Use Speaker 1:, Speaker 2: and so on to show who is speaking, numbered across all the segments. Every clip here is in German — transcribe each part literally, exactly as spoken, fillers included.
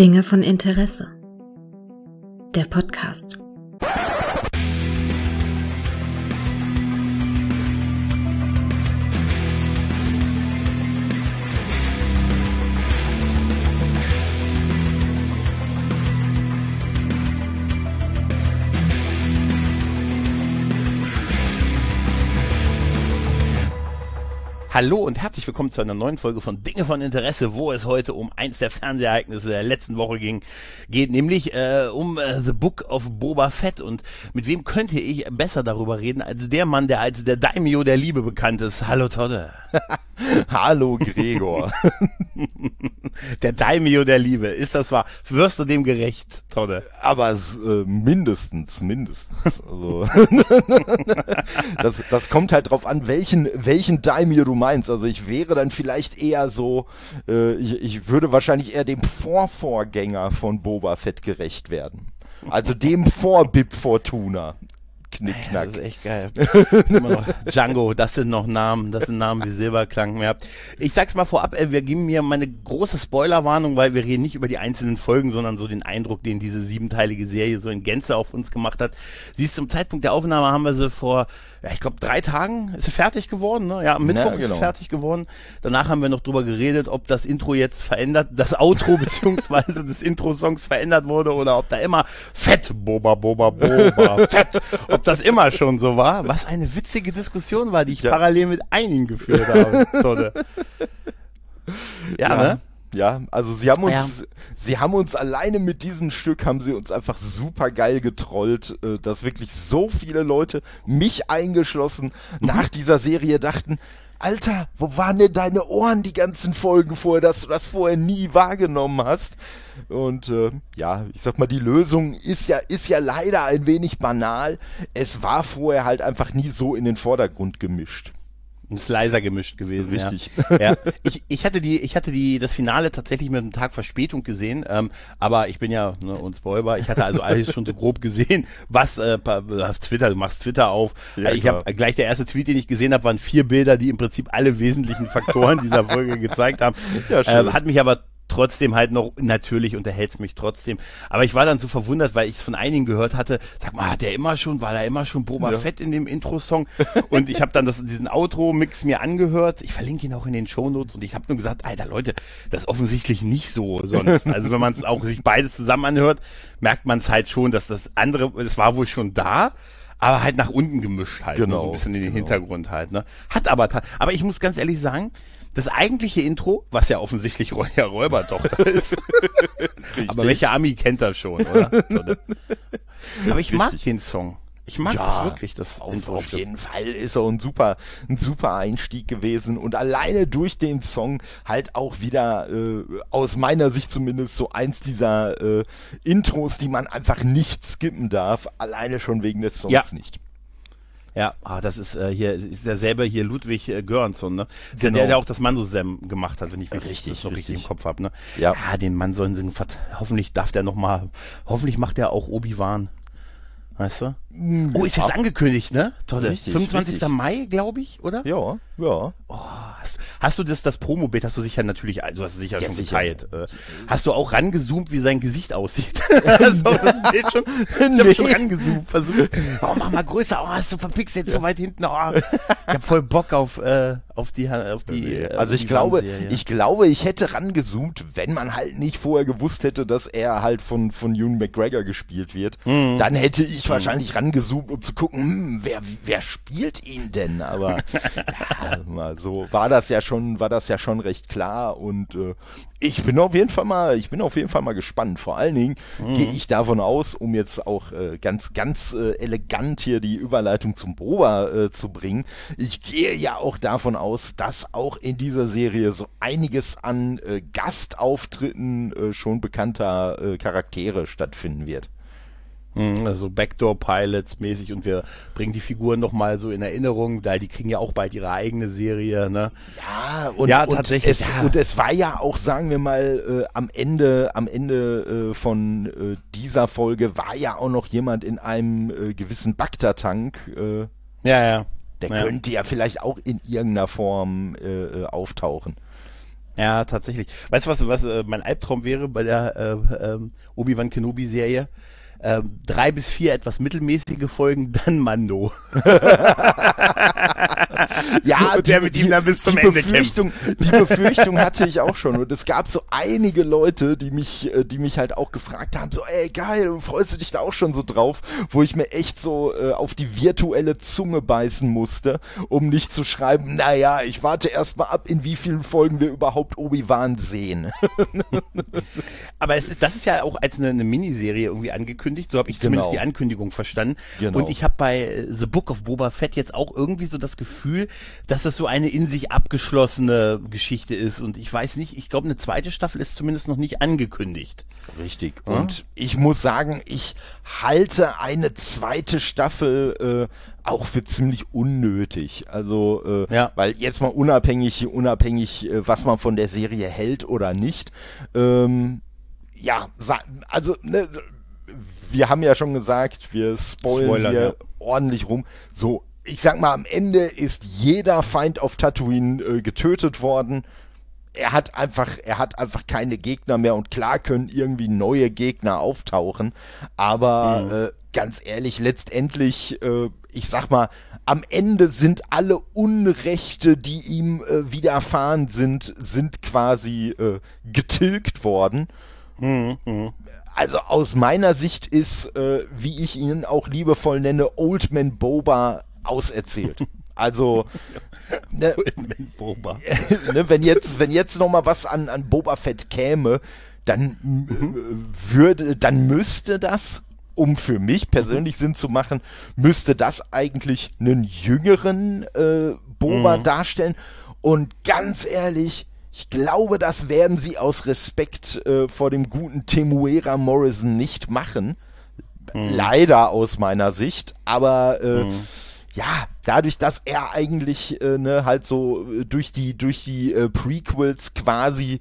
Speaker 1: Dinge von Interesse. Der Podcast.
Speaker 2: Hallo und herzlich willkommen zu einer neuen Folge von Dinge von Interesse, wo es heute um eins der Fernsehereignisse der letzten Woche ging, geht, nämlich äh, um äh, The Book of Boba Fett. Und mit wem könnte ich besser darüber reden, als der Mann, der als der Daimyo der Liebe bekannt ist. Hallo Todde.
Speaker 3: Hallo Gregor.
Speaker 2: Der Daimyo der Liebe, ist das wahr? Wirst du dem gerecht, Todde?
Speaker 3: Aber äh, mindestens, mindestens. Also das, das kommt halt drauf an, welchen, welchen Daimyo du meinst. Also ich wäre dann vielleicht eher so, äh, ich, ich würde wahrscheinlich eher dem Vorvorgänger von Boba Fett gerecht werden. Also dem Vor-Bib Fortuna. Knickknack.
Speaker 2: Das ist echt geil. Immer noch Django, das sind noch Namen, das sind Namen wie Silberklang. Ja. Ich sag's mal vorab, wir geben mir meine große Spoilerwarnung, weil wir reden nicht über die einzelnen Folgen, sondern so den Eindruck, den diese siebenteilige Serie so in Gänze auf uns gemacht hat. Sie ist zum Zeitpunkt der Aufnahme, haben wir sie vor, ja, ich glaube drei Tagen, ist sie fertig geworden, ne? Ja, am Mittwoch ja, genau. ist sie fertig geworden. Danach haben wir noch drüber geredet, ob das Intro jetzt verändert, das Outro beziehungsweise des Intro-Songs verändert wurde oder ob da immer Fett, Boba, Boba, Boba, Fett, ob das immer schon so war, was eine witzige Diskussion war, die ich ja. parallel mit einigen geführt habe. Todde. Ja,
Speaker 3: ja,
Speaker 2: ne?
Speaker 3: Ja, also sie haben uns,
Speaker 2: ja.
Speaker 3: sie haben uns alleine mit diesem Stück haben sie uns einfach super geil getrollt, dass wirklich so viele Leute, mich eingeschlossen, mhm. nach dieser Serie dachten, Alter, wo waren denn deine Ohren die ganzen Folgen vorher, dass du das vorher nie wahrgenommen hast? Und äh, ja, ich sag mal, die Lösung ist ja, ist ja leider ein wenig banal. Es war vorher halt einfach nie so in den Vordergrund gemischt.
Speaker 2: Ist leiser gemischt gewesen.
Speaker 3: Richtig.
Speaker 2: Ja. ja. Ich, ich hatte die, ich hatte die, das Finale tatsächlich mit einem Tag Verspätung gesehen, ähm, aber ich bin ja ne, unspoilbar. Ich hatte also alles schon so grob gesehen, was äh, auf Twitter, du machst Twitter auf. Ja, ich habe gleich der erste Tweet, den ich gesehen habe, waren vier Bilder, die im Prinzip alle wesentlichen Faktoren dieser Folge gezeigt haben. Ja, schön. Ähm, hat mich aber trotzdem halt noch, natürlich unterhält's mich trotzdem, aber ich war dann so verwundert, weil ich es von einigen gehört hatte, sag mal, hat der immer schon, war da immer schon Boba ja. Fett in dem Intro-Song und ich habe dann das, diesen Outro-Mix mir angehört, ich verlinke ihn auch in den Shownotes und ich habe nur gesagt, Alter Leute, das ist offensichtlich nicht so sonst, also wenn man es auch sich beides zusammen anhört, merkt man es halt schon, dass das andere, es war wohl schon da, aber halt nach unten gemischt halt, genau, ne, so ein bisschen in den genau. Hintergrund halt, ne, hat aber, aber ich muss ganz ehrlich sagen, das eigentliche Intro, was ja offensichtlich Roya Räubertochter ist, aber welcher Ami kennt das schon, oder? Aber ich mag den Song. Ich mag
Speaker 3: ja,
Speaker 2: das wirklich, das
Speaker 3: auf,
Speaker 2: Intro.
Speaker 3: Auf jeden Fall ist er ein super, ein super Einstieg gewesen und alleine durch den Song halt auch wieder, äh, aus meiner Sicht zumindest, so eins dieser äh, Intros, die man einfach nicht skippen darf, alleine schon wegen des Songs
Speaker 2: ja.
Speaker 3: nicht.
Speaker 2: Ja, ah, das ist äh, hier ist derselbe hier Ludwig äh, Göransson, ne?
Speaker 3: Genau.
Speaker 2: Der, der auch das Mando-Sam gemacht hat, wenn ich mich
Speaker 3: richtig,
Speaker 2: das noch richtig, richtig im Kopf habe, ne?
Speaker 3: Ja.
Speaker 2: ja, den Mann sollen sie, hoffentlich darf der noch mal, hoffentlich macht der auch Obi-Wan. Weißt du? Oh, ist jetzt ja. angekündigt, ne? Tolle.
Speaker 3: Richtig,
Speaker 2: fünfundzwanzigster
Speaker 3: richtig.
Speaker 2: Mai, glaube ich, oder?
Speaker 3: Ja, ja.
Speaker 2: Oh, hast, hast du das, das Promo-Bild, hast du sicher natürlich, du hast es sicher
Speaker 3: ja,
Speaker 2: schon
Speaker 3: sicher.
Speaker 2: geteilt. Äh, hast du auch rangezoomt, wie sein Gesicht aussieht? Hast du auch das Bild schon? Ich
Speaker 3: nee.
Speaker 2: hab schon rangezoomt, versucht. Oh, mach mal größer, oh, hast du verpixelt so weit hinten, oh. Ich hab voll Bock auf, äh, auf die, auf die, äh,
Speaker 3: also ich
Speaker 2: die
Speaker 3: glaube,
Speaker 2: Wandserie.
Speaker 3: ich glaube, ich hätte rangezoomt, wenn man halt nicht vorher gewusst hätte, dass er halt von, von Ewan McGregor gespielt wird. Mhm. Dann hätte ich wahrscheinlich rangezoomt, um zu gucken, hm, wer, wer spielt ihn denn? Aber ja, mal so war das ja schon, war das ja schon recht klar und äh, ich bin auf jeden Fall mal, ich bin auf jeden Fall mal gespannt. Vor allen Dingen mhm. gehe ich davon aus, um jetzt auch äh, ganz, ganz äh, elegant hier die Überleitung zum Boba äh, zu bringen. Ich gehe ja auch davon aus, dass auch in dieser Serie so einiges an äh, Gastauftritten äh, schon bekannter äh, Charaktere stattfinden wird.
Speaker 2: Also Backdoor-Pilots mäßig und wir bringen die Figuren nochmal so in Erinnerung, da die kriegen ja auch bald ihre eigene Serie, ne?
Speaker 3: Ja, und,
Speaker 2: ja,
Speaker 3: und
Speaker 2: tatsächlich.
Speaker 3: Es,
Speaker 2: ja.
Speaker 3: Und es war ja auch, sagen wir mal, äh, am Ende, am Ende äh, von äh, dieser Folge war ja auch noch jemand in einem äh, gewissen Bacta-Tank. Äh,
Speaker 2: ja, ja.
Speaker 3: Der
Speaker 2: ja.
Speaker 3: könnte ja vielleicht auch in irgendeiner Form äh, auftauchen.
Speaker 2: Ja, tatsächlich. Weißt du, was, was äh, mein Albtraum wäre bei der äh, ähm, Obi-Wan Kenobi-Serie? Ähm, drei bis vier etwas mittelmäßige Folgen, dann Mando.
Speaker 3: Ja,
Speaker 2: und der mit ihm dann bis zum
Speaker 3: die
Speaker 2: Ende
Speaker 3: Befürchtung,
Speaker 2: kämpft.
Speaker 3: Die Befürchtung hatte ich auch schon. Und es gab so einige Leute, die mich, die mich halt auch gefragt haben, so, ey, geil, freust du dich da auch schon so drauf? Wo ich mir echt so äh, auf die virtuelle Zunge beißen musste, um nicht zu schreiben, naja, ich warte erst mal ab, in wie vielen Folgen wir überhaupt Obi-Wan sehen.
Speaker 2: Aber es ist, das ist ja auch als eine, eine Miniserie irgendwie angekündigt. So habe ich zumindest
Speaker 3: Genau.
Speaker 2: die Ankündigung verstanden.
Speaker 3: Genau.
Speaker 2: Und ich habe bei The Book of Boba Fett jetzt auch irgendwie so das Gefühl, dass das so eine in sich abgeschlossene Geschichte ist. Und ich weiß nicht, ich glaube, eine zweite Staffel ist zumindest noch nicht angekündigt.
Speaker 3: Richtig. Und ich muss sagen, ich halte eine zweite Staffel äh, auch für ziemlich unnötig. Also, äh,
Speaker 2: Ja.
Speaker 3: weil jetzt mal unabhängig, unabhängig, äh, was man von der Serie hält oder nicht. Ähm, ja, sa- also, ne, wir haben ja schon gesagt, wir spoilern
Speaker 2: Spoilern,
Speaker 3: hier
Speaker 2: ja.
Speaker 3: ordentlich rum. So, ich sag mal, am Ende ist jeder Feind auf Tatooine äh, getötet worden. Er hat einfach, er hat einfach keine Gegner mehr und klar können irgendwie neue Gegner auftauchen, aber
Speaker 2: Mhm.
Speaker 3: äh, ganz ehrlich, letztendlich, äh, ich sag mal, am Ende sind alle Unrechte, die ihm äh, widerfahren sind, sind quasi äh, getilgt worden.
Speaker 2: Mhm. Mhm.
Speaker 3: Also aus meiner Sicht ist, äh, wie ich ihn auch liebevoll nenne, Old Man Boba auserzählt. Also, ne,
Speaker 2: Boba.
Speaker 3: ne, wenn jetzt, wenn jetzt noch mal was an, an Boba Fett käme, dann mhm. äh, würde, dann müsste das, um für mich persönlich mhm. Sinn zu machen, müsste das eigentlich einen jüngeren äh, Boba mhm. darstellen. Und ganz ehrlich, ich glaube, das werden sie aus Respekt äh, vor dem guten Temuera Morrison nicht machen. Mhm. Leider aus meiner Sicht, aber äh, mhm. ja, dadurch, dass er eigentlich äh, ne, halt so äh, durch die durch die äh, Prequels quasi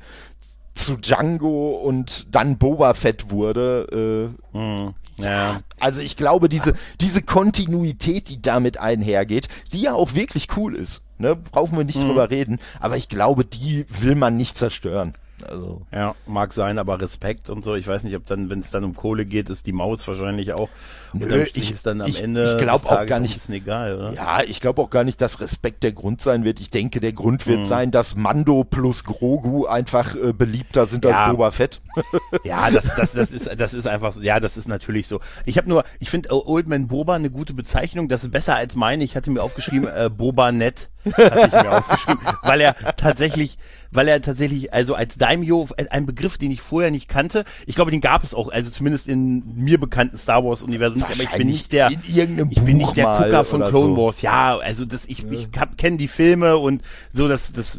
Speaker 3: zu Django und dann Boba Fett wurde. Äh,
Speaker 2: mhm. Ja.
Speaker 3: Also ich glaube, diese diese Kontinuität, die damit einhergeht, die ja auch wirklich cool ist, ne, brauchen wir nicht mhm. drüber reden, aber ich glaube, die will man nicht zerstören. Also.
Speaker 2: Ja, mag sein, aber Respekt und so. Ich weiß nicht, ob dann, wenn es dann um Kohle geht, ist die Maus wahrscheinlich auch. Und
Speaker 3: Nö,
Speaker 2: dann
Speaker 3: ich,
Speaker 2: ist dann am
Speaker 3: ich,
Speaker 2: Ende.
Speaker 3: Ich glaube auch gar nicht.
Speaker 2: Ist egal, oder?
Speaker 3: Ja, ich glaube auch gar nicht, dass Respekt der Grund sein wird. Ich denke, der Grund wird
Speaker 2: hm.
Speaker 3: sein, dass Mando plus Grogu einfach äh, beliebter sind
Speaker 2: ja.
Speaker 3: als Boba Fett.
Speaker 2: Ja, das, das, das ist, das ist einfach so. Ja, das ist natürlich so. Ich habe nur, ich finde Old Man Boba eine gute Bezeichnung. Das ist besser als meine. Ich hatte mir aufgeschrieben, äh, Boba Net. Hatte ich mir aufgeschrieben, weil er tatsächlich, weil er tatsächlich, also als Daimyo, ein Begriff, den ich vorher nicht kannte, ich glaube, den gab es auch, also zumindest in mir bekannten Star Wars Universum nicht, aber ich bin nicht der,
Speaker 3: in irgendeinem
Speaker 2: ich bin
Speaker 3: Buch
Speaker 2: nicht der
Speaker 3: mal
Speaker 2: Gucker von
Speaker 3: oder
Speaker 2: Clone
Speaker 3: so.
Speaker 2: Wars, ja, also das, ich, ich kenne die Filme und so, das, das,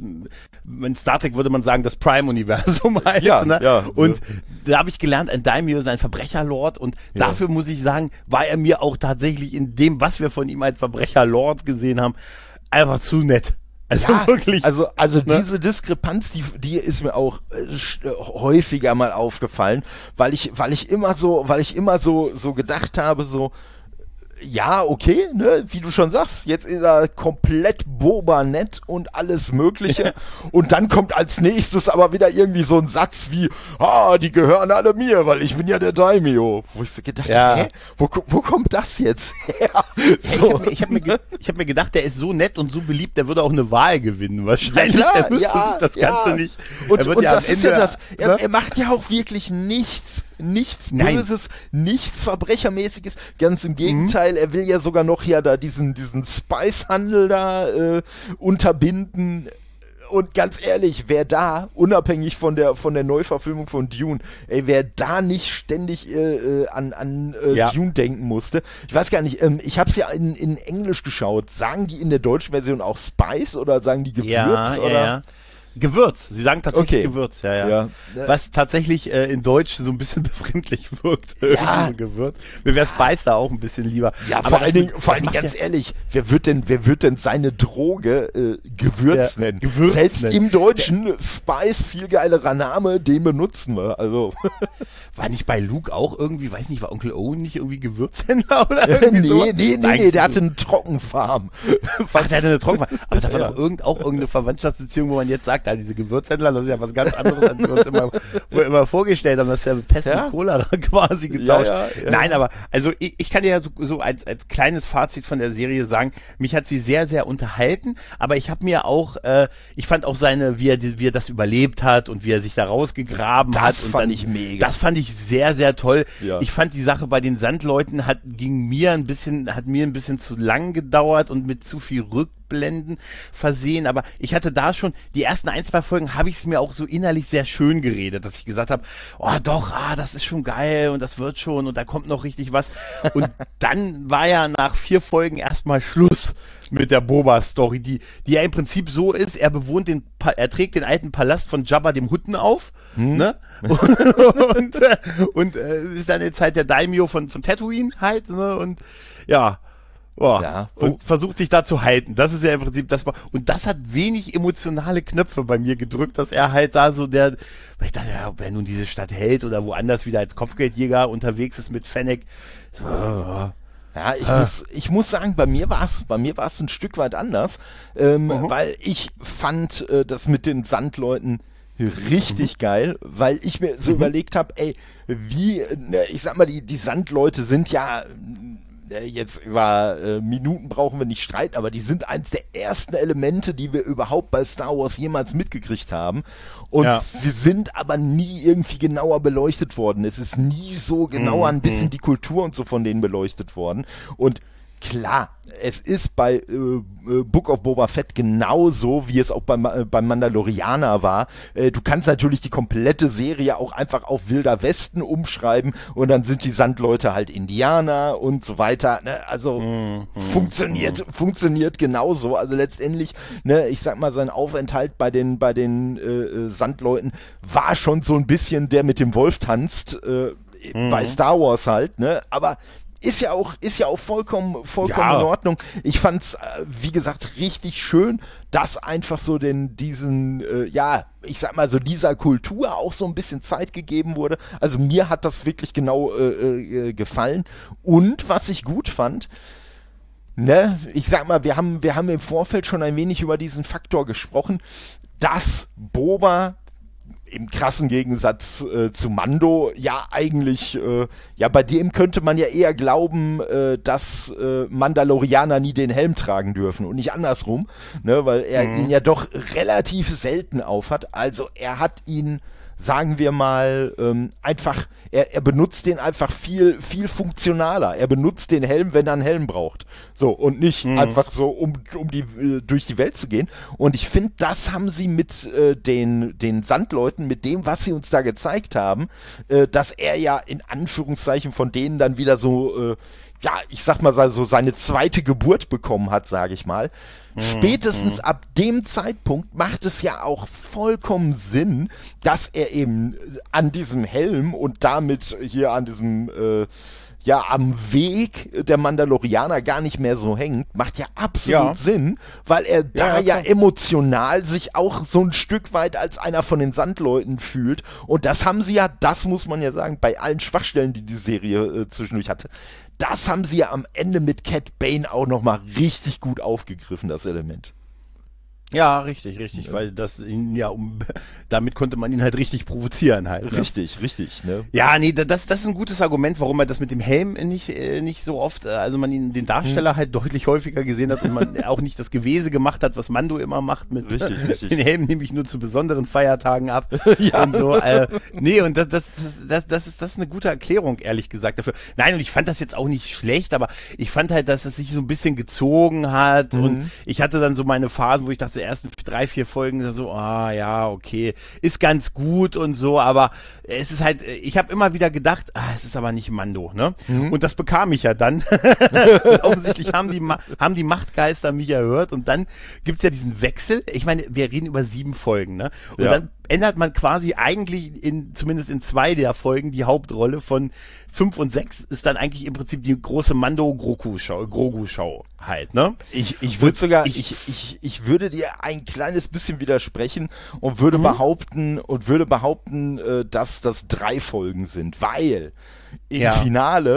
Speaker 2: in Star Trek würde man sagen, das Prime-Universum halt,
Speaker 3: Ja,
Speaker 2: ne?
Speaker 3: ja,
Speaker 2: und
Speaker 3: ja.
Speaker 2: da habe ich gelernt, ein Daimyo ist ein Verbrecherlord und
Speaker 3: Ja.
Speaker 2: dafür muss ich sagen, war er mir auch tatsächlich in dem, was wir von ihm als Verbrecherlord gesehen haben, einfach zu nett. Also
Speaker 3: Ja,
Speaker 2: wirklich.
Speaker 3: also, also
Speaker 2: Ne?
Speaker 3: diese Diskrepanz, die, die ist mir auch äh, sch- äh, häufiger mal aufgefallen, weil ich, weil ich immer so, weil ich immer so, so gedacht habe, so, ja, okay, ne, wie du schon sagst, jetzt ist er komplett Boba-nett und alles Mögliche. Und dann kommt als nächstes aber wieder irgendwie so ein Satz wie, ah, die gehören alle mir, weil ich bin ja der Daimyo. Wo ich so gedacht
Speaker 2: Ja.
Speaker 3: habe, hä, wo, wo kommt das jetzt her?
Speaker 2: Ich
Speaker 3: So.
Speaker 2: habe mir, ich hab mir, ge- ich hab mir gedacht, der ist so nett und so beliebt, der würde auch eine Wahl gewinnen wahrscheinlich.
Speaker 3: Ja, klar,
Speaker 2: er müsste
Speaker 3: ja,
Speaker 2: sich das
Speaker 3: ja.
Speaker 2: Ganze nicht.
Speaker 3: Und,
Speaker 2: er wird
Speaker 3: und
Speaker 2: ja am
Speaker 3: das ist
Speaker 2: Ende,
Speaker 3: ja das, er,
Speaker 2: ne?
Speaker 3: er macht ja auch wirklich nichts, nichts
Speaker 2: Nein.
Speaker 3: Böses, nichts Verbrechermäßiges, ganz im Gegenteil, er will ja sogar noch ja da diesen, diesen Spice-Handel da äh, unterbinden. Und ganz ehrlich, wer da, unabhängig von der von der Neuverfilmung von Dune, ey, wer da nicht ständig äh, äh, an, an äh,
Speaker 2: Ja.
Speaker 3: Dune denken musste, ich weiß gar nicht, ähm, ich habe es ja in, in Englisch geschaut, sagen die in der deutschen Version auch Spice oder sagen die Gewürz?
Speaker 2: ja,
Speaker 3: oder?
Speaker 2: ja, ja. Gewürz. Sie sagen tatsächlich
Speaker 3: Okay.
Speaker 2: Gewürz, ja, ja.
Speaker 3: Ja.
Speaker 2: Was tatsächlich äh, in Deutsch so ein bisschen befremdlich wirkt. Irgendwie
Speaker 3: Ja.
Speaker 2: so Gewürz. Mir wäre Spice da auch ein bisschen lieber.
Speaker 3: Ja,
Speaker 2: Aber
Speaker 3: vor
Speaker 2: das
Speaker 3: allen Dingen,
Speaker 2: mit-
Speaker 3: vor
Speaker 2: das
Speaker 3: allen Dingen
Speaker 2: macht
Speaker 3: ganz ehrlich, wer wird denn, wer wird denn seine Droge äh, Gewürz
Speaker 2: Ja,
Speaker 3: nennen?
Speaker 2: Gewürz
Speaker 3: Selbst
Speaker 2: nennen.
Speaker 3: im Deutschen Spice, viel geilerer Name, den benutzen wir. Also
Speaker 2: War nicht bei Luke auch irgendwie, weiß nicht, war Onkel Owen nicht irgendwie Gewürzhändler oder irgendwie
Speaker 3: nee,
Speaker 2: so?
Speaker 3: nee, nee, nee,
Speaker 2: Eigentlich
Speaker 3: der
Speaker 2: so.
Speaker 3: hatte eine Trockenfarm.
Speaker 2: Ach, der hatte eine Trockenfarm. Aber da war
Speaker 3: Ja.
Speaker 2: doch irgend, auch irgendeine Verwandtschaftsbeziehung, wo man jetzt sagt, gesagt hat, diese Gewürzhändler, das ist ja was ganz anderes, als wir uns immer, wir immer vorgestellt haben, das ist ja Pest
Speaker 3: Ja.
Speaker 2: mit Cholera quasi getauscht.
Speaker 3: Ja, ja, ja.
Speaker 2: Nein, aber also ich, ich kann dir ja so, so als, als kleines Fazit von der Serie sagen, mich hat sie sehr, sehr unterhalten, aber ich habe mir auch, äh, ich fand auch seine, wie er, wie er das überlebt hat und wie er sich da rausgegraben
Speaker 3: Das
Speaker 2: hat. Und
Speaker 3: fand
Speaker 2: dann,
Speaker 3: ich mega.
Speaker 2: Das fand ich sehr, sehr toll.
Speaker 3: Ja.
Speaker 2: Ich fand die Sache bei den Sandleuten hat, ging mir ein bisschen, hat mir ein bisschen zu lang gedauert und mit zu viel Rückblenden versehen, aber ich hatte da schon, die ersten ein, zwei Folgen habe ich es mir auch so innerlich sehr schön geredet, dass ich gesagt habe, oh doch, ah, das ist schon geil und das wird schon und da kommt noch richtig was. Und dann war ja nach vier Folgen erstmal Schluss mit der Boba-Story, die, die ja im Prinzip so ist, er bewohnt den, Pa- er trägt den alten Palast von Jabba dem Hutten auf,
Speaker 3: Hm.
Speaker 2: ne? und äh, und äh, ist dann jetzt halt der Daimyo von, von Tatooine halt, ne? Und ja, boah,
Speaker 3: Ja, wo-
Speaker 2: und versucht sich da zu halten. Das ist ja im Prinzip das war, und das hat wenig emotionale Knöpfe bei mir gedrückt, dass er halt da so der, weil ich dachte, ja, ob er nun diese Stadt hält oder woanders wieder als Kopfgeldjäger unterwegs ist mit Fennec. So,
Speaker 3: Ja, ich muss, ich muss sagen, bei mir war es, bei mir war es ein Stück weit anders, ähm,
Speaker 2: Mhm.
Speaker 3: weil ich fand äh, das mit den Sandleuten richtig geil, weil ich mir so überlegt habe, ey, wie, ne, ich sag mal, die, die Sandleute sind ja, äh, jetzt über äh, Minuten brauchen wir nicht streiten, aber die sind eins der ersten Elemente, die wir überhaupt bei Star Wars jemals mitgekriegt haben. Und
Speaker 2: Ja.
Speaker 3: sie sind aber nie irgendwie genauer beleuchtet worden. Es ist nie so genauer ein bisschen die Kultur und so von denen beleuchtet worden. Und klar, es ist bei äh, äh, Book of Boba Fett genauso, wie es auch beim, äh, beim Mandalorianer war. Äh, du kannst natürlich die komplette Serie auch einfach auf Wilder Westen umschreiben und dann sind die Sandleute halt Indianer und so weiter. Ne? Also funktioniert, funktioniert genauso. Also letztendlich, ne, ich sag mal, sein Aufenthalt bei den, bei den äh, äh, Sandleuten war schon so ein bisschen der mit dem Wolf tanzt, äh, bei Star Wars halt, ne? Aber ist ja auch, ist ja auch vollkommen, vollkommen
Speaker 2: Ja.
Speaker 3: in Ordnung. Ich fand's, äh, wie gesagt, richtig schön, dass einfach so den, diesen, äh, ja, ich sag mal so dieser Kultur auch so ein bisschen Zeit gegeben wurde. Also mir hat das wirklich genau äh, äh, gefallen. Und was ich gut fand, ne, ich sag mal, wir haben, wir haben im Vorfeld schon ein wenig über diesen Faktor gesprochen, dass Boba im krassen Gegensatz äh, zu Mando ja eigentlich, äh, ja bei dem könnte man ja eher glauben, äh, dass äh, Mandalorianer nie den Helm tragen dürfen und nicht andersrum, ne, weil er ihn ja doch relativ selten aufhat. Also er hat ihn, sagen wir mal, ähm, einfach, er, er benutzt den einfach viel, viel funktionaler. Er benutzt den Helm, wenn er einen Helm braucht. So, und nicht einfach so, um, um die, äh, durch die Welt zu gehen. Und ich finde, das haben sie mit äh, den, den Sandleuten, mit dem, was sie uns da gezeigt haben, äh, dass er ja in Anführungszeichen von denen dann wieder so, äh, ja, ich sag mal so seine zweite Geburt bekommen hat, sage ich mal. Spätestens ab dem Zeitpunkt macht es ja auch vollkommen Sinn, dass er eben an diesem Helm und damit hier an diesem, äh, ja, am Weg der Mandalorianer gar nicht mehr so hängt. Macht ja absolut
Speaker 2: Ja.
Speaker 3: Sinn, weil er da ja,
Speaker 2: ja, klar.
Speaker 3: emotional sich auch so ein Stück weit als einer von den Sandleuten fühlt. Und das haben sie ja, das muss man ja sagen, bei allen Schwachstellen, die die Serie äh, zwischendurch hatte, das haben sie ja am Ende mit Cat Bane auch nochmal richtig gut aufgegriffen, das Element.
Speaker 2: Ja, richtig, richtig, weil das ihn ja um, damit konnte man ihn halt richtig provozieren halt. Ne?
Speaker 3: Richtig, richtig, ne?
Speaker 2: Ja, nee, das, das ist ein gutes Argument, warum er das mit dem Helm nicht, äh, nicht so oft, äh, also man ihn, den Darsteller
Speaker 3: Hm.
Speaker 2: halt deutlich häufiger gesehen hat und man auch nicht das Gewese gemacht hat, was Mando immer macht mit
Speaker 3: Richtig, richtig.
Speaker 2: den Helm nehme ich nur zu besonderen Feiertagen ab
Speaker 3: Ja.
Speaker 2: und so. Äh, nee, und das, das, das, das, das ist, das ist eine gute Erklärung, ehrlich gesagt, dafür. Nein, und ich fand das jetzt auch nicht schlecht, aber ich fand halt, dass es sich so ein bisschen gezogen hat
Speaker 3: Mhm.
Speaker 2: und ich hatte dann so meine Phasen, wo ich dachte, die ersten drei, vier Folgen so, ah ja, okay, ist ganz gut und so, aber es ist halt, ich habe immer wieder gedacht, ah, es ist aber nicht Mando, ne?
Speaker 3: Mhm.
Speaker 2: Und das bekam ich ja dann. Offensichtlich haben die, Ma- haben die Machtgeister mich erhört und dann gibt's ja diesen Wechsel. Ich meine, wir reden über sieben Folgen, ne? Und
Speaker 3: Ja.
Speaker 2: dann ändert man quasi eigentlich in, zumindest in zwei der Folgen, die Hauptrolle von fünf und sechs ist dann eigentlich im Prinzip die große Mando-Grogu-Schau, Grogu-Schau halt, ne?
Speaker 3: Ich, ich würde sogar,
Speaker 2: ich-
Speaker 3: ich, ich, ich würde dir ein kleines bisschen widersprechen und würde
Speaker 2: Mhm.
Speaker 3: behaupten, und würde behaupten, äh, dass das drei Folgen sind, weil im
Speaker 2: Ja.
Speaker 3: Finale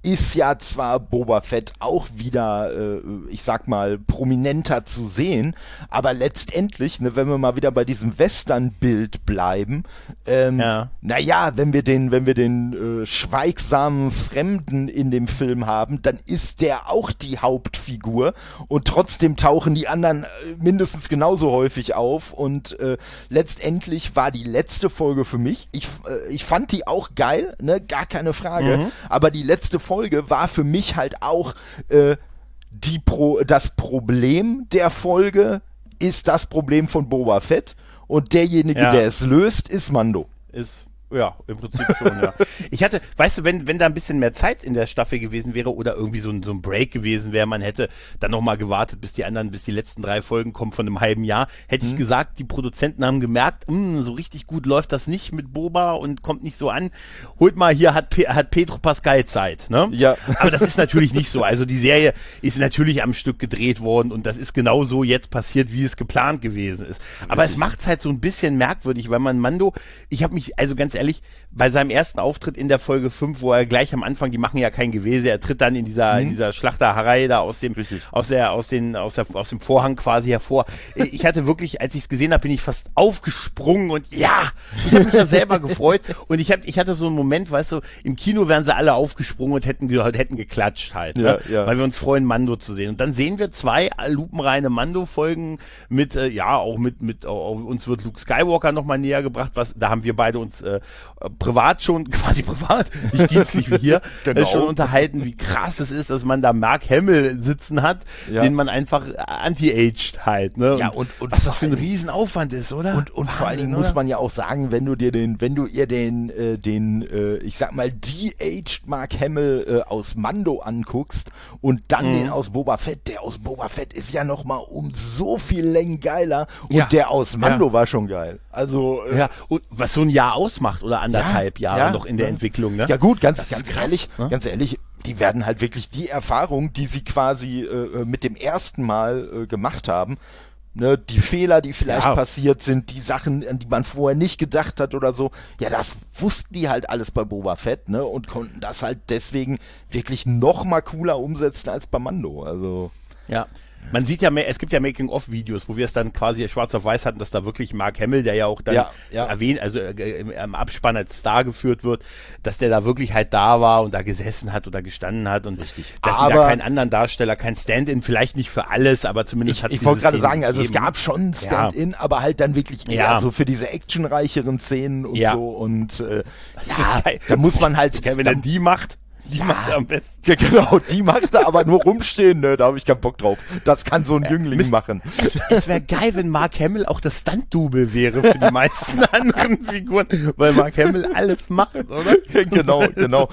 Speaker 3: ist ja zwar Boba Fett auch wieder, äh, ich sag mal, prominenter zu sehen, aber letztendlich, ne, wenn wir mal wieder bei diesem Western-Bild bleiben, ähm,
Speaker 2: ja.
Speaker 3: naja, wenn wir den, wenn wir den äh, schweigsamen Fremden in dem Film haben, dann ist der auch die Hauptfigur und trotzdem tauchen die anderen äh, mindestens genauso häufig auf und äh, letztendlich war die letzte Folge für mich, ich, äh, ich fand die auch geil, ne, gar keine Frage, mhm. aber die letzte Folge Folge war für mich halt auch äh, die Pro, das Problem der Folge ist das Problem von Boba Fett und derjenige, ja. der es löst, ist Mando.
Speaker 2: Ist Ja, im Prinzip schon, ja. Ich hatte, weißt du, wenn wenn da ein bisschen mehr Zeit in der Staffel gewesen wäre oder irgendwie so ein, so ein Break gewesen wäre, man hätte dann nochmal gewartet, bis die anderen, bis die letzten drei Folgen kommen von einem halben Jahr, hätte mhm. ich gesagt, die Produzenten haben gemerkt, mh, so richtig gut läuft das nicht mit Boba und kommt nicht so an. Holt mal, hier hat, Pe- hat Pedro Pascal Zeit, ne?
Speaker 3: Ja.
Speaker 2: Aber das ist natürlich nicht so. Also die Serie ist natürlich am Stück gedreht worden und das ist genau so jetzt passiert, wie es geplant gewesen ist. Aber richtig. Es macht's halt so ein bisschen merkwürdig, weil man Mando, ich habe mich, also ganz ehrlich, bei seinem ersten Auftritt in der Folge fünf, wo er gleich am Anfang, die machen ja kein Gewese, er tritt dann in dieser, mhm. in dieser Schlachterei da aus dem, aus der, aus den, aus der, aus dem Vorhang quasi hervor. Ich hatte wirklich, als ich es gesehen habe, bin ich fast aufgesprungen und ja, ich habe mich ja selber gefreut und ich hab, ich hatte so einen Moment, weißt du, im Kino wären sie alle aufgesprungen und hätten, hätten geklatscht halt,
Speaker 3: ja,
Speaker 2: ne?
Speaker 3: ja.
Speaker 2: Weil wir uns freuen, Mando zu sehen. Und dann sehen wir zwei lupenreine Mando-Folgen mit, äh, ja, auch mit, mit, auch, uns wird Luke Skywalker nochmal näher gebracht, was, da haben wir beide uns, äh, privat schon, quasi privat, nicht dienstlich wie hier, genau. äh, schon unterhalten, wie krass es ist, dass man da Mark Hamill sitzen hat, ja. den man einfach anti-aged halt, ne?
Speaker 3: Ja, und, und
Speaker 2: was das für ein Riesenaufwand ist, oder?
Speaker 3: Und, und vor allen Dingen muss man ja auch sagen, wenn du dir den, wenn du ihr den, äh, den, äh, ich sag mal, de-aged Mark Hamill äh, aus Mando anguckst und dann mhm. den aus Boba Fett, der aus Boba Fett ist ja nochmal um so viel Längen geiler und
Speaker 2: ja.
Speaker 3: der aus Mando
Speaker 2: ja.
Speaker 3: war schon geil. Also, äh,
Speaker 2: ja, und was so ein Jahr ausmacht oder anderthalb ja, Jahre ja, noch in der ja. Entwicklung, ne?
Speaker 3: Ja gut, ganz, ganz
Speaker 2: krass,
Speaker 3: ehrlich,
Speaker 2: ne?
Speaker 3: ganz ehrlich, die werden halt wirklich die Erfahrung, die sie quasi äh, mit dem ersten Mal äh, gemacht haben, ne, die Fehler, die vielleicht ja. passiert sind, die Sachen, an die man vorher nicht gedacht hat oder so, ja, das wussten die halt alles bei Boba Fett, ne, und konnten das halt deswegen wirklich noch mal cooler umsetzen als bei Mando, also.
Speaker 2: Ja. Man sieht ja, es gibt ja Making-of-Videos, wo wir es dann quasi schwarz auf weiß hatten, dass da wirklich Mark Hamill, der ja auch dann
Speaker 3: ja, ja.
Speaker 2: erwähnt, also äh, im, im Abspann als Star geführt wird, dass der da wirklich halt da war und da gesessen hat oder gestanden hat und
Speaker 3: Richtig.
Speaker 2: dass
Speaker 3: aber
Speaker 2: sie da keinen anderen Darsteller, kein Stand-in, vielleicht nicht für alles, aber zumindest
Speaker 3: ich,
Speaker 2: hat es
Speaker 3: Ich wollte gerade sagen,
Speaker 2: gegeben.
Speaker 3: also es gab schon ein Stand-in, ja. aber halt dann wirklich eher
Speaker 2: ja.
Speaker 3: so für diese actionreicheren Szenen und
Speaker 2: ja.
Speaker 3: so und äh, ja, da muss man halt,
Speaker 2: okay, wenn er die macht, die
Speaker 3: ja,
Speaker 2: macht er am besten.
Speaker 3: Ja, genau, die macht er aber nur rumstehen, ne, da habe ich keinen Bock drauf. Das kann so ein Jüngling
Speaker 2: Mist,
Speaker 3: machen.
Speaker 2: Es, es wäre geil, wenn Mark Hamill auch das Stunt-Double wäre für die meisten anderen Figuren, weil Mark Hamill alles macht, oder?
Speaker 3: Genau, genau.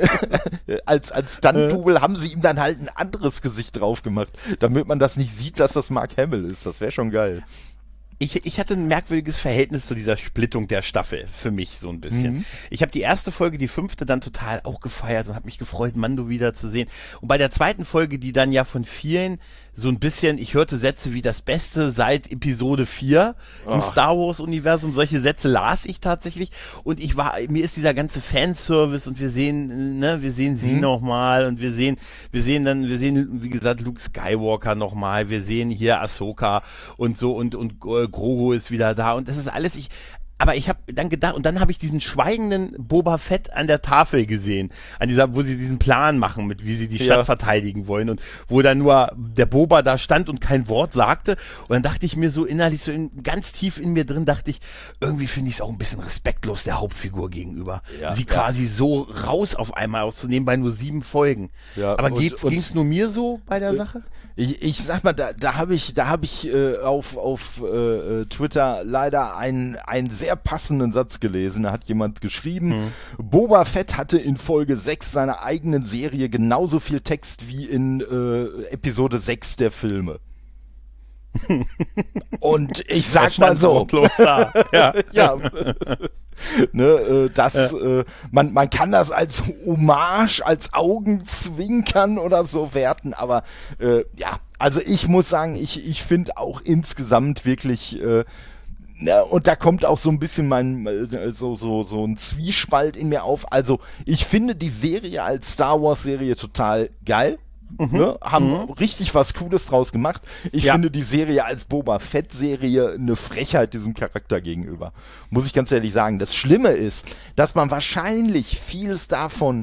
Speaker 3: als als Stunt-Double haben sie ihm dann halt ein anderes Gesicht drauf gemacht, damit man das nicht sieht, dass das Mark Hamill ist. Das wäre schon geil.
Speaker 2: Ich, ich hatte ein merkwürdiges Verhältnis zu dieser Splittung der Staffel, für mich so ein bisschen. Mhm. Ich habe die erste Folge, die fünfte, dann total auch gefeiert und habe mich gefreut, Mando wieder zu sehen. Und bei der zweiten Folge, die dann ja von vielen so ein bisschen, ich hörte Sätze wie das Beste seit Episode vier oh. im Star Wars Universum, solche Sätze las ich tatsächlich und ich war, mir ist dieser ganze Fanservice und wir sehen, ne, wir sehen sie mhm. nochmal und wir sehen, wir sehen dann, wir sehen, wie gesagt, Luke Skywalker nochmal, wir sehen hier Ahsoka und so und, und äh, Grogu ist wieder da und das ist alles, ich, aber ich habe dann gedacht, und dann habe ich diesen schweigenden Boba Fett an der Tafel gesehen, an dieser, wo sie diesen Plan machen, mit wie sie die Stadt ja. verteidigen wollen und wo dann nur der Boba da stand und kein Wort sagte und dann dachte ich mir so innerlich, so in, ganz tief in mir drin, dachte ich, irgendwie finde ich es auch ein bisschen respektlos der Hauptfigur gegenüber, ja, sie ja. quasi so raus auf einmal auszunehmen bei nur sieben Folgen. Ja, aber ging es nur mir so bei der äh, Sache?
Speaker 3: Ich, ich sag mal, da, da habe ich, da habe ich äh, auf, auf äh, Twitter leider einen, einen sehr passenden Satz gelesen. Da hat jemand geschrieben, mhm. Boba Fett hatte in Folge sechs seiner eigenen Serie genauso viel Text wie in äh, Episode sechs der Filme. Und ich sag mal so.
Speaker 2: Ja.
Speaker 3: ja. Ne, äh, das, ja. äh, man, man kann das als Hommage, als Augenzwinkern oder so werten, aber äh, ja, also ich muss sagen, ich, ich finde auch insgesamt wirklich, äh, Ja, und da kommt auch so ein bisschen mein, äh, so, so, so ein Zwiespalt in mir auf. Also, ich finde die Serie als Star Wars Serie total geil. Mhm. Ne? Haben mhm. richtig was Cooles draus gemacht. Ich ja. finde die Serie als Boba Fett Serie eine Frechheit diesem Charakter gegenüber. Muss ich ganz ehrlich sagen. Das Schlimme ist, dass man wahrscheinlich vieles davon,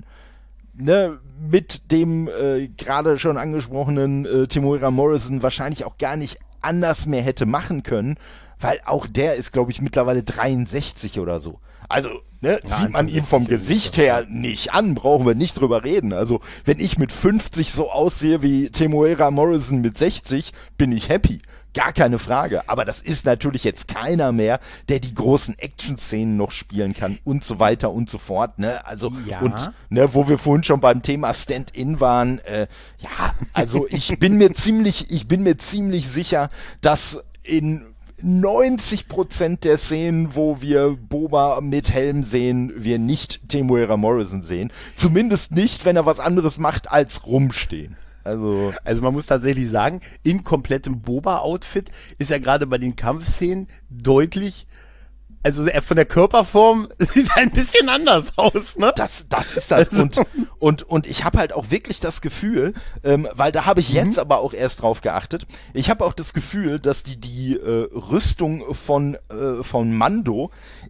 Speaker 3: ne, mit dem äh, gerade schon angesprochenen äh, Temuera Morrison wahrscheinlich auch gar nicht anders mehr hätte machen können, weil auch der ist, glaube ich, mittlerweile dreiundsechzig oder so. Also, ne, ja, sieht man ihm vom Gesicht her nicht an, brauchen wir nicht drüber reden. Also, wenn ich mit fünfzig so aussehe wie Temuera Morrison mit sechzig, bin ich happy. Gar keine Frage. Aber das ist natürlich jetzt keiner mehr, der die großen Action-Szenen noch spielen kann und so weiter und so fort, ne? Also, ja. und, ne, wo wir vorhin schon beim Thema Stand-in waren, äh, ja, also ich bin mir ziemlich, ich bin mir ziemlich sicher, dass in neunzig Prozent der Szenen, wo wir Boba mit Helm sehen, wir nicht Temuera Morrison sehen. Zumindest nicht, wenn er was anderes macht als rumstehen. Also,
Speaker 2: also man muss tatsächlich sagen, in komplettem Boba-Outfit ist er gerade bei den Kampfszenen deutlich, also er von der Körperform sieht ein bisschen anders aus, ne?
Speaker 3: Das, das ist das. Und, und, und ich habe halt auch wirklich das Gefühl, ähm, weil da habe ich jetzt mhm. aber auch erst drauf geachtet, ich habe auch das Gefühl, dass die die äh, Rüstung von, äh, von Mando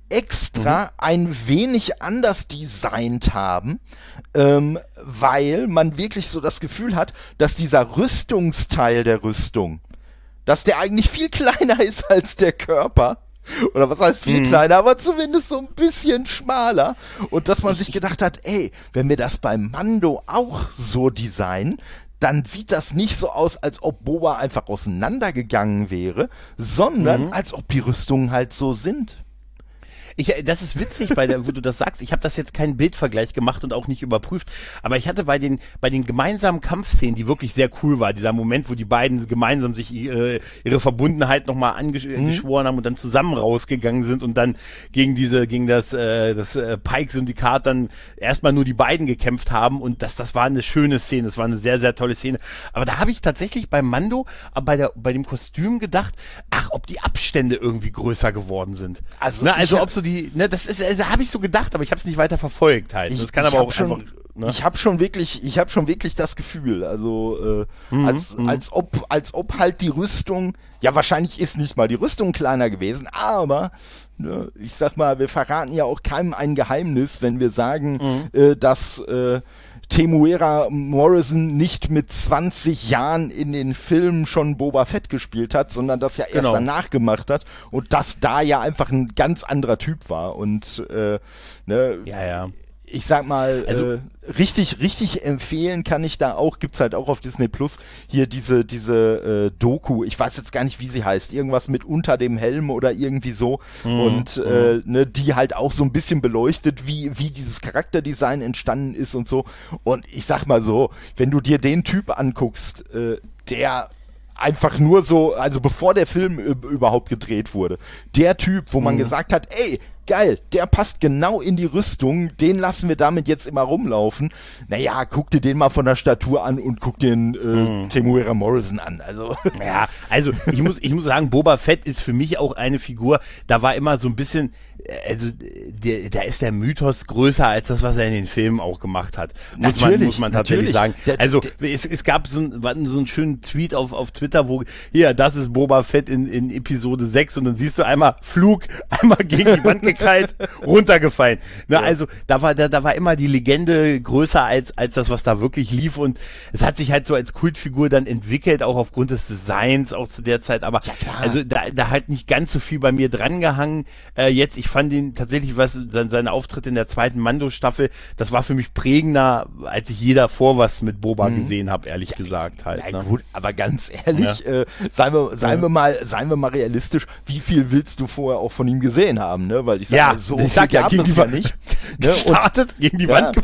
Speaker 3: extra mhm. ein wenig anders designt haben, ähm, weil man wirklich so das Gefühl hat, dass dieser Rüstungsteil der Rüstung, dass der eigentlich viel kleiner ist als der Körper. Oder was heißt viel mhm. kleiner, aber zumindest so ein bisschen schmaler. Und dass man sich gedacht hat, ey, wenn wir das beim Mando auch so designen, dann sieht das nicht so aus, als ob Boba einfach auseinandergegangen wäre, sondern mhm. als ob die Rüstungen halt so sind.
Speaker 2: Ich, das ist witzig, bei der, wo du das sagst. Ich habe das jetzt keinen Bildvergleich gemacht und auch nicht überprüft. Aber ich hatte bei den bei den gemeinsamen Kampfszenen, die wirklich sehr cool war, dieser Moment, wo die beiden gemeinsam sich ihre, ihre Verbundenheit nochmal angeschworen mhm. haben und dann zusammen rausgegangen sind und dann gegen diese gegen das äh, das äh, Pike-Syndikat dann erstmal nur die beiden gekämpft haben. Und das das war eine schöne Szene. Das war eine sehr sehr tolle Szene. Aber da habe ich tatsächlich beim Mando, bei der bei dem Kostüm gedacht, ach, ob die Abstände irgendwie größer geworden sind. Also, Na, also ob so die, ne, das ist, also, habe ich so gedacht, aber ich habe es nicht weiter verfolgt halt.
Speaker 3: Ich,
Speaker 2: das kann aber auch
Speaker 3: schon,
Speaker 2: einfach. Ne?
Speaker 3: Ich habe schon wirklich, ich habe schon wirklich das Gefühl, also äh, mhm, als mhm. als ob als ob halt die Rüstung, ja wahrscheinlich ist nicht mal die Rüstung kleiner gewesen, aber ne, ich sag mal, wir verraten ja auch keinem ein Geheimnis, wenn wir sagen, mhm. äh, dass äh, Temuera Morrison nicht mit zwanzig Jahren in den Filmen schon Boba Fett gespielt hat, sondern das ja erst genau. danach gemacht hat und dass da ja einfach ein ganz anderer Typ war und äh, ne,
Speaker 2: ja, ja.
Speaker 3: ich sag mal, also, äh, richtig, richtig empfehlen kann ich da auch, gibt's halt auch auf Disney Plus, hier diese, diese äh, Doku, ich weiß jetzt gar nicht, wie sie heißt, irgendwas mit unter dem Helm oder irgendwie so mhm. und äh, ne, die halt auch so ein bisschen beleuchtet, wie, wie dieses Charakterdesign entstanden ist und so. Und ich sag mal so, wenn du dir den Typ anguckst, äh, der einfach nur so, also bevor der Film überhaupt gedreht wurde, der Typ, wo man mhm. gesagt hat, ey, geil, der passt genau in die Rüstung, den lassen wir damit jetzt immer rumlaufen. Naja, guck dir den mal von der Statur an und guck den äh, mm. Temuera Morrison an. Also
Speaker 2: ja, also ich muss ich muss sagen, Boba Fett ist für mich auch eine Figur, da war immer so ein bisschen, also der, da ist der Mythos größer als das, was er in den Filmen auch gemacht hat. Muss natürlich, man, muss man tatsächlich sagen. Der, also der, es, es gab so, ein, so einen schönen Tweet auf, auf Twitter, wo, hier, das ist Boba Fett in, in Episode sechs und dann siehst du einmal Flug, einmal gegen die Wand gekrallt, runtergefallen. Ne, ja. Also da war da, da war immer die Legende größer als, als das, was da wirklich lief und es hat sich halt so als Kultfigur dann entwickelt, auch aufgrund des Designs auch zu der Zeit, aber ja, also da, da hat nicht ganz so viel bei mir drangehangen. Äh, jetzt, ich fand ihn tatsächlich, was sein, seine Auftritte in der zweiten Mando-Staffel, das war für mich prägender, als ich je davor was mit Boba mhm. gesehen habe, ehrlich ja, gesagt halt.
Speaker 3: Na
Speaker 2: ne?
Speaker 3: gut, aber ganz ehrlich, ja. äh, seien wir, seien ja. wir mal, seien wir mal realistisch, wie viel willst du vorher auch von ihm gesehen haben, ne? Weil ich sag
Speaker 2: ja,
Speaker 3: mal, so
Speaker 2: ich sag ja, gegen die
Speaker 3: ja nicht.
Speaker 2: Ne? Gestartet, und, gegen die ja. Wand geflogen.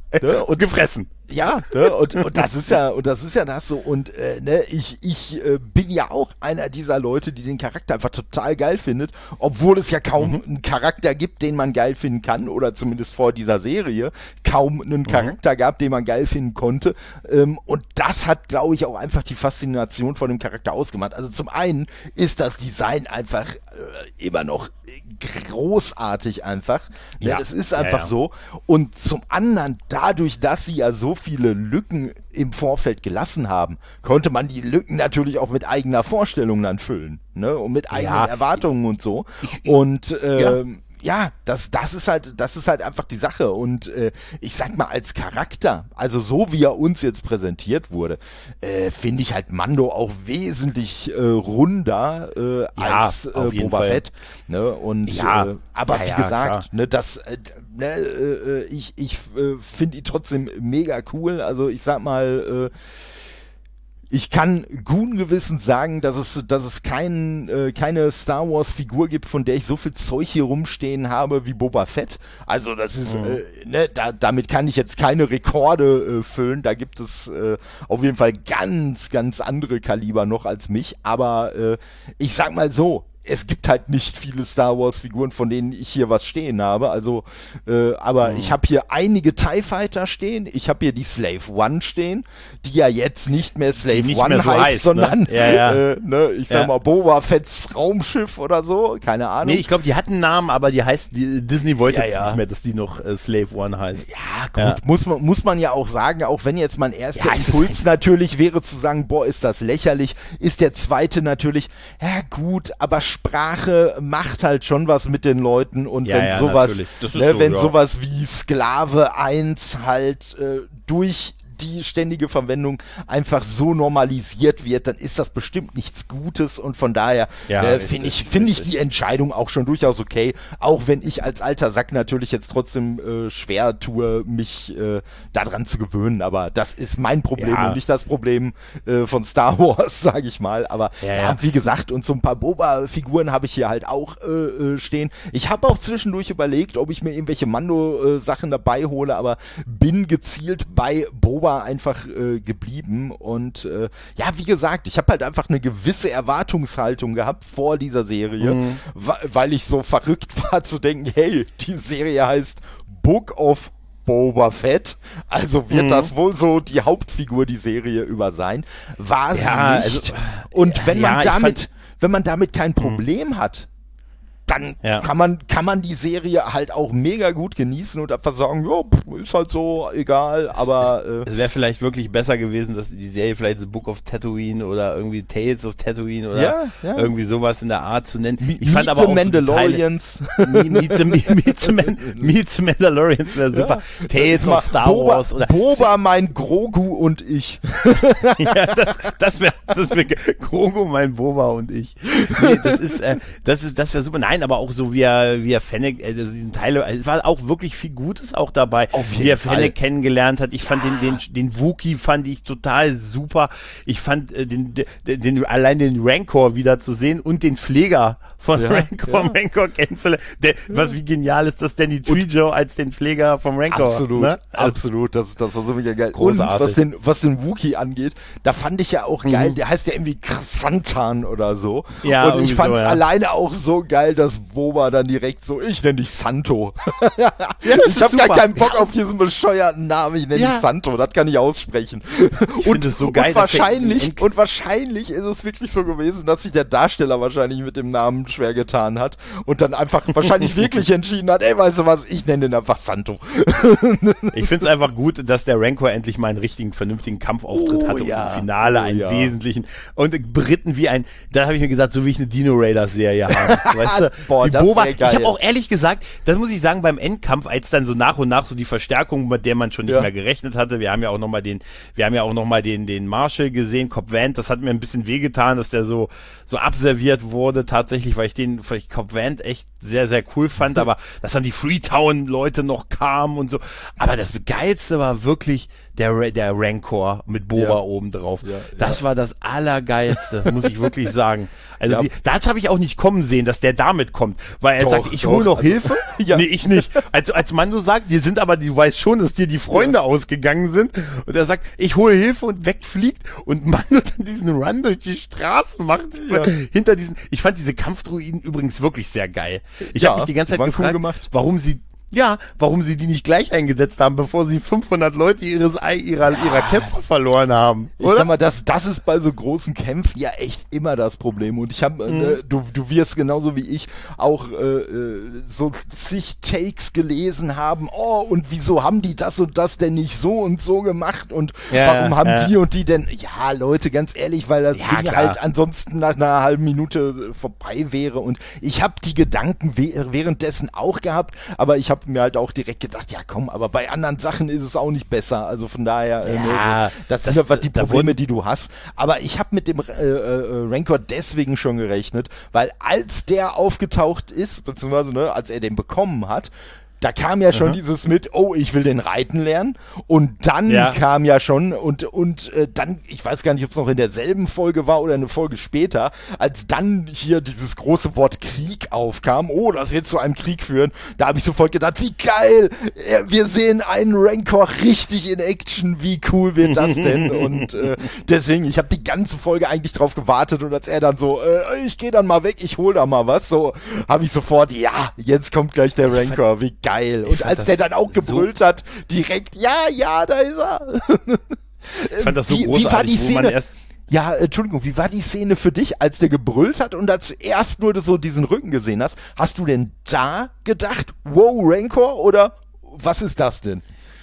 Speaker 3: Ne? Und
Speaker 2: gefressen.
Speaker 3: Ja, ne? und, und das ist ja, und das ist ja das so, und äh, ne, ich, ich äh, bin ja auch einer dieser Leute, die den Charakter einfach total geil findet, obwohl es ja kaum mhm. einen Charakter gibt, den man geil finden kann, oder zumindest vor dieser Serie kaum einen Charakter mhm. gab, den man geil finden konnte. Ähm, und das hat, glaube ich, auch einfach die Faszination von dem Charakter ausgemacht. Also zum einen ist das Design einfach äh, immer noch großartig einfach. Ne?
Speaker 2: Ja.
Speaker 3: Das ist einfach
Speaker 2: ja, ja.
Speaker 3: so. Und zum anderen, dadurch, dass sie ja so viele Lücken im Vorfeld gelassen haben, konnte man die Lücken natürlich auch mit eigener Vorstellung dann füllen, ne? Und mit eigenen
Speaker 2: ja.
Speaker 3: Erwartungen und so.
Speaker 2: Ich, ich,
Speaker 3: und ähm,
Speaker 2: ja.
Speaker 3: Ja, das, das ist halt, das ist halt einfach die Sache. Und äh, ich sag mal, als Charakter, also so wie er uns jetzt präsentiert wurde, äh, finde ich halt Mando auch wesentlich äh, runder äh,
Speaker 2: ja,
Speaker 3: als äh,
Speaker 2: auf jeden
Speaker 3: Boba
Speaker 2: Fall.
Speaker 3: Fett. Ne? Und
Speaker 2: ja.
Speaker 3: äh, aber
Speaker 2: ja,
Speaker 3: wie
Speaker 2: ja,
Speaker 3: gesagt,
Speaker 2: klar.
Speaker 3: ne, das, äh, ne, äh, ich, ich äh, finde ihn trotzdem mega cool. Also ich sag mal, äh, ich kann guten Gewissens sagen, dass es, dass es kein, äh, keine Star Wars Figur gibt, von der ich so viel Zeug hier rumstehen habe wie Boba Fett. Also das ist, mhm. äh, ne, da, damit kann ich jetzt keine Rekorde äh, füllen. Da gibt es äh, auf jeden Fall ganz, ganz andere Kaliber noch als mich. Aber äh, ich sag mal so, es gibt halt nicht viele Star Wars Figuren, von denen ich hier was stehen habe. Also, äh, aber mhm. ich habe hier einige TIE Fighter stehen. Ich habe hier die Slave One stehen, die ja jetzt nicht mehr Slave
Speaker 2: nicht
Speaker 3: One
Speaker 2: mehr so
Speaker 3: heißt,
Speaker 2: heißt,
Speaker 3: sondern,
Speaker 2: ne? Ja, ja.
Speaker 3: Äh, ne, ich sag
Speaker 2: ja.
Speaker 3: mal Boba Fetts Raumschiff oder so. Keine Ahnung.
Speaker 2: Nee, ich glaube, die hatten einen Namen, aber die heißt, die, Disney wollte
Speaker 3: Ja,
Speaker 2: jetzt
Speaker 3: ja.
Speaker 2: nicht mehr, dass die noch äh, Slave One heißt.
Speaker 3: Ja, gut,
Speaker 2: Ja.
Speaker 3: Muss, man, muss man ja auch sagen, auch wenn jetzt mein erster
Speaker 2: Ja, es ist
Speaker 3: Impuls natürlich wäre zu sagen, boah, ist das lächerlich, ist der zweite natürlich, ja gut, aber Sprache macht halt schon was mit den Leuten, und
Speaker 2: Ja,
Speaker 3: wenn
Speaker 2: ja,
Speaker 3: sowas,
Speaker 2: natürlich. Das ist
Speaker 3: ne,
Speaker 2: so,
Speaker 3: wenn
Speaker 2: ja.
Speaker 3: sowas wie Sklave eins halt äh, durch die ständige Verwendung einfach so normalisiert wird, dann ist das bestimmt nichts Gutes, und von daher
Speaker 2: Ja,
Speaker 3: äh,
Speaker 2: richtig,
Speaker 3: finde ich, finde ich
Speaker 2: richtig.
Speaker 3: die Entscheidung auch schon durchaus okay, auch wenn ich als alter Sack natürlich jetzt trotzdem äh, schwer tue, mich äh, daran zu gewöhnen, aber das ist mein Problem
Speaker 2: Ja.
Speaker 3: und nicht das Problem äh, von Star Wars, sage ich mal, aber
Speaker 2: Ja,
Speaker 3: ja,
Speaker 2: ja.
Speaker 3: wie gesagt, und so ein paar Boba-Figuren habe ich hier halt auch äh, äh, stehen. Ich habe auch zwischendurch überlegt, ob ich mir irgendwelche Mando-Sachen dabei hole, aber bin gezielt bei Boba einfach äh, geblieben, und äh, ja, wie gesagt, ich habe halt einfach eine gewisse Erwartungshaltung gehabt vor dieser Serie,
Speaker 2: Mhm.
Speaker 3: wa- weil ich so verrückt war zu denken, hey, die Serie heißt Book of Boba Fett, also wird
Speaker 2: Mhm.
Speaker 3: das wohl so die Hauptfigur die Serie über sein. War sie
Speaker 2: Ja,
Speaker 3: nicht.
Speaker 2: also,
Speaker 3: und wenn
Speaker 2: ja,
Speaker 3: man
Speaker 2: ich
Speaker 3: damit,
Speaker 2: fand-
Speaker 3: wenn man damit kein Problem hat, dann
Speaker 2: Ja.
Speaker 3: kann man kann man die Serie halt auch mega gut genießen und einfach sagen, ja, pff, ist halt so, egal, aber äh,
Speaker 2: Es wäre vielleicht wirklich besser gewesen, dass die Serie vielleicht The Book of Tatooine oder irgendwie Tales of Tatooine oder
Speaker 3: Ja, ja.
Speaker 2: irgendwie sowas in der Art zu nennen. Ich
Speaker 3: Meet
Speaker 2: fand aber
Speaker 3: the
Speaker 2: auch
Speaker 3: Mandalorians.
Speaker 2: So die Teile, Meet, the, Meet, the Man, Meet the Mandalorians wäre super.
Speaker 3: Ja.
Speaker 2: Tales of Star
Speaker 3: Boba,
Speaker 2: Wars oder
Speaker 3: Boba, mein Grogu und ich.
Speaker 2: ja, das, das wäre das wär Grogu, mein Boba und ich. Nee, das ist, äh, das ist, das wäre super. Nein, aber auch so wie er, wie er Fennec, äh, also diesen Teil, also es war auch wirklich viel Gutes auch dabei,
Speaker 3: Auf jeden
Speaker 2: wie er
Speaker 3: Fall.
Speaker 2: Fennec kennengelernt hat. Ich fand den, den, den Wookie fand ich total super. Ich fand äh, den, den, den, allein den Rancor wieder zu sehen und den Pfleger von
Speaker 3: Ja,
Speaker 2: Rancor,
Speaker 3: ja.
Speaker 2: vom Rancor kennenzulernen. Der, was, wie genial ist das, Danny Trejo als den Pfleger vom Rancor.
Speaker 3: Absolut,
Speaker 2: ne?
Speaker 3: absolut, das, das war so mega geil.
Speaker 2: Großartig.
Speaker 3: Und was den, was den Wookie angeht, da fand ich ja auch geil,
Speaker 2: Mhm.
Speaker 3: der heißt ja irgendwie Xantan oder so.
Speaker 2: Ja,
Speaker 3: und ich
Speaker 2: irgendwie
Speaker 3: fand's
Speaker 2: so, ja.
Speaker 3: alleine auch so geil, dass Boba dann direkt so, ich nenne dich Santo.
Speaker 2: Ja, das
Speaker 3: ich
Speaker 2: ist
Speaker 3: hab gar
Speaker 2: super.
Speaker 3: keinen Bock auf diesen bescheuerten Namen, ich nenne
Speaker 2: Ja.
Speaker 3: dich Santo, das kann ich aussprechen.
Speaker 2: Ich finde es so geil,
Speaker 3: und
Speaker 2: dass der-
Speaker 3: wahrscheinlich, und wahrscheinlich ist es wirklich so gewesen, dass sich der Darsteller wahrscheinlich mit dem Namen schwer getan hat und dann einfach wahrscheinlich wirklich entschieden hat, ey, weißt du was, ich nenne den einfach Santo.
Speaker 2: Ich finde es einfach gut, dass der Rancor endlich mal einen richtigen, vernünftigen Kampfauftritt
Speaker 3: Oh
Speaker 2: hatte
Speaker 3: ja.
Speaker 2: und im Finale
Speaker 3: Oh
Speaker 2: einen
Speaker 3: ja.
Speaker 2: wesentlichen. Und Briten wie ein, da habe ich mir gesagt, so wie ich eine Dino Raiders Serie habe. Weißt du?
Speaker 3: Boah,
Speaker 2: wie
Speaker 3: das
Speaker 2: Boba.
Speaker 3: wär
Speaker 2: Ich
Speaker 3: geil.
Speaker 2: habe auch ehrlich gesagt, das muss ich sagen, beim Endkampf, als dann so nach und nach so die Verstärkung, mit der man schon nicht
Speaker 3: Ja.
Speaker 2: mehr gerechnet hatte, wir haben ja auch nochmal den, wir haben ja auch noch mal den, den Marshall gesehen, Cobb Vanth, das hat mir ein bisschen wehgetan, dass der so, so abserviert wurde, tatsächlich, weil ich den, weil ich Cobb Vanth echt sehr, sehr cool fand, aber dass dann die Freetown-Leute noch kamen und so. Aber das Geilste war wirklich der, Ra- der Rancor mit Boba
Speaker 3: Ja.
Speaker 2: oben drauf.
Speaker 3: Ja,
Speaker 2: das
Speaker 3: ja.
Speaker 2: war das Allergeilste, muss ich wirklich sagen. Also
Speaker 3: Ja.
Speaker 2: die, das habe ich auch nicht kommen sehen, dass der damit kommt, weil er
Speaker 3: Doch,
Speaker 2: sagt, ich
Speaker 3: doch,
Speaker 2: hole noch
Speaker 3: also-
Speaker 2: Hilfe.
Speaker 3: Ja.
Speaker 2: Nee, ich nicht. Also als Mando sagt, die sind aber, du weißt schon, dass dir die Freunde ausgegangen sind. Und er sagt, ich hole Hilfe und wegfliegt. Und Mando dann diesen Run durch die Straßen macht.
Speaker 3: Ja.
Speaker 2: Hinter diesen, ich fand diese Kampfdruiden übrigens wirklich sehr geil. Ich
Speaker 3: Ja,
Speaker 2: habe mich die ganze
Speaker 3: die
Speaker 2: Zeit
Speaker 3: waren cool
Speaker 2: gefragt,
Speaker 3: gemacht.
Speaker 2: warum sie Ja, warum sie die nicht gleich eingesetzt haben, bevor sie fünfhundert Leute ihres, ihrer, ihrer Kämpfer verloren haben,
Speaker 3: Ich
Speaker 2: oder?
Speaker 3: sag mal, das, das ist bei so großen Kämpfen ja echt immer das Problem. Und ich habe,
Speaker 2: Mhm.
Speaker 3: äh, du, du wirst genauso wie ich auch äh, äh, so zig Takes gelesen haben. Oh, und wieso haben die das und das denn nicht so und so gemacht? Und
Speaker 2: Ja,
Speaker 3: warum haben
Speaker 2: ja.
Speaker 3: die und die denn? Ja, Leute, ganz ehrlich, weil das
Speaker 2: Ja,
Speaker 3: Ding
Speaker 2: klar.
Speaker 3: halt ansonsten nach einer halben Minute äh, vorbei wäre. Und ich habe die Gedanken we- währenddessen auch gehabt, aber ich habe mir halt auch direkt gedacht, ja komm, aber bei anderen Sachen ist es auch nicht besser. Also von daher, äh,
Speaker 2: Ja,
Speaker 3: ne, so, das,
Speaker 2: das-
Speaker 3: sind einfach die
Speaker 2: da
Speaker 3: Probleme,
Speaker 2: wurden-
Speaker 3: die du hast. Aber ich habe mit dem äh, äh, Rancor deswegen schon gerechnet, weil als der aufgetaucht ist, beziehungsweise ne, als er den bekommen hat, da kam ja schon
Speaker 2: Aha.
Speaker 3: dieses mit, oh, ich will den reiten lernen. Und dann
Speaker 2: Ja.
Speaker 3: kam ja schon, und, und äh, dann, ich weiß gar nicht, ob es noch in derselben Folge war oder eine Folge später, als dann hier dieses große Wort Krieg aufkam, oh, das wird zu einem Krieg führen, da habe ich sofort gedacht, wie geil, äh, wir sehen einen Rancor richtig in Action, wie cool wird das denn? Und äh, deswegen, ich habe die ganze Folge eigentlich drauf gewartet, und als er dann so, äh, ich gehe dann mal weg, ich hol da mal was, so habe ich sofort, ja, jetzt kommt gleich der Rancor, wie geil. Und
Speaker 2: fand
Speaker 3: als
Speaker 2: das
Speaker 3: der dann auch
Speaker 2: so-
Speaker 3: gebrüllt hat, direkt, ja, ja, da ist er.
Speaker 2: Ich fand das so
Speaker 3: wie,
Speaker 2: großartig,
Speaker 3: wie war die
Speaker 2: wo man
Speaker 3: Szene?
Speaker 2: erst...
Speaker 3: Ja, Entschuldigung, wie war die Szene für dich, als der gebrüllt hat und als erst nur so diesen Rücken gesehen hast? Hast du denn da gedacht, wow, Rancor, oder was ist das denn?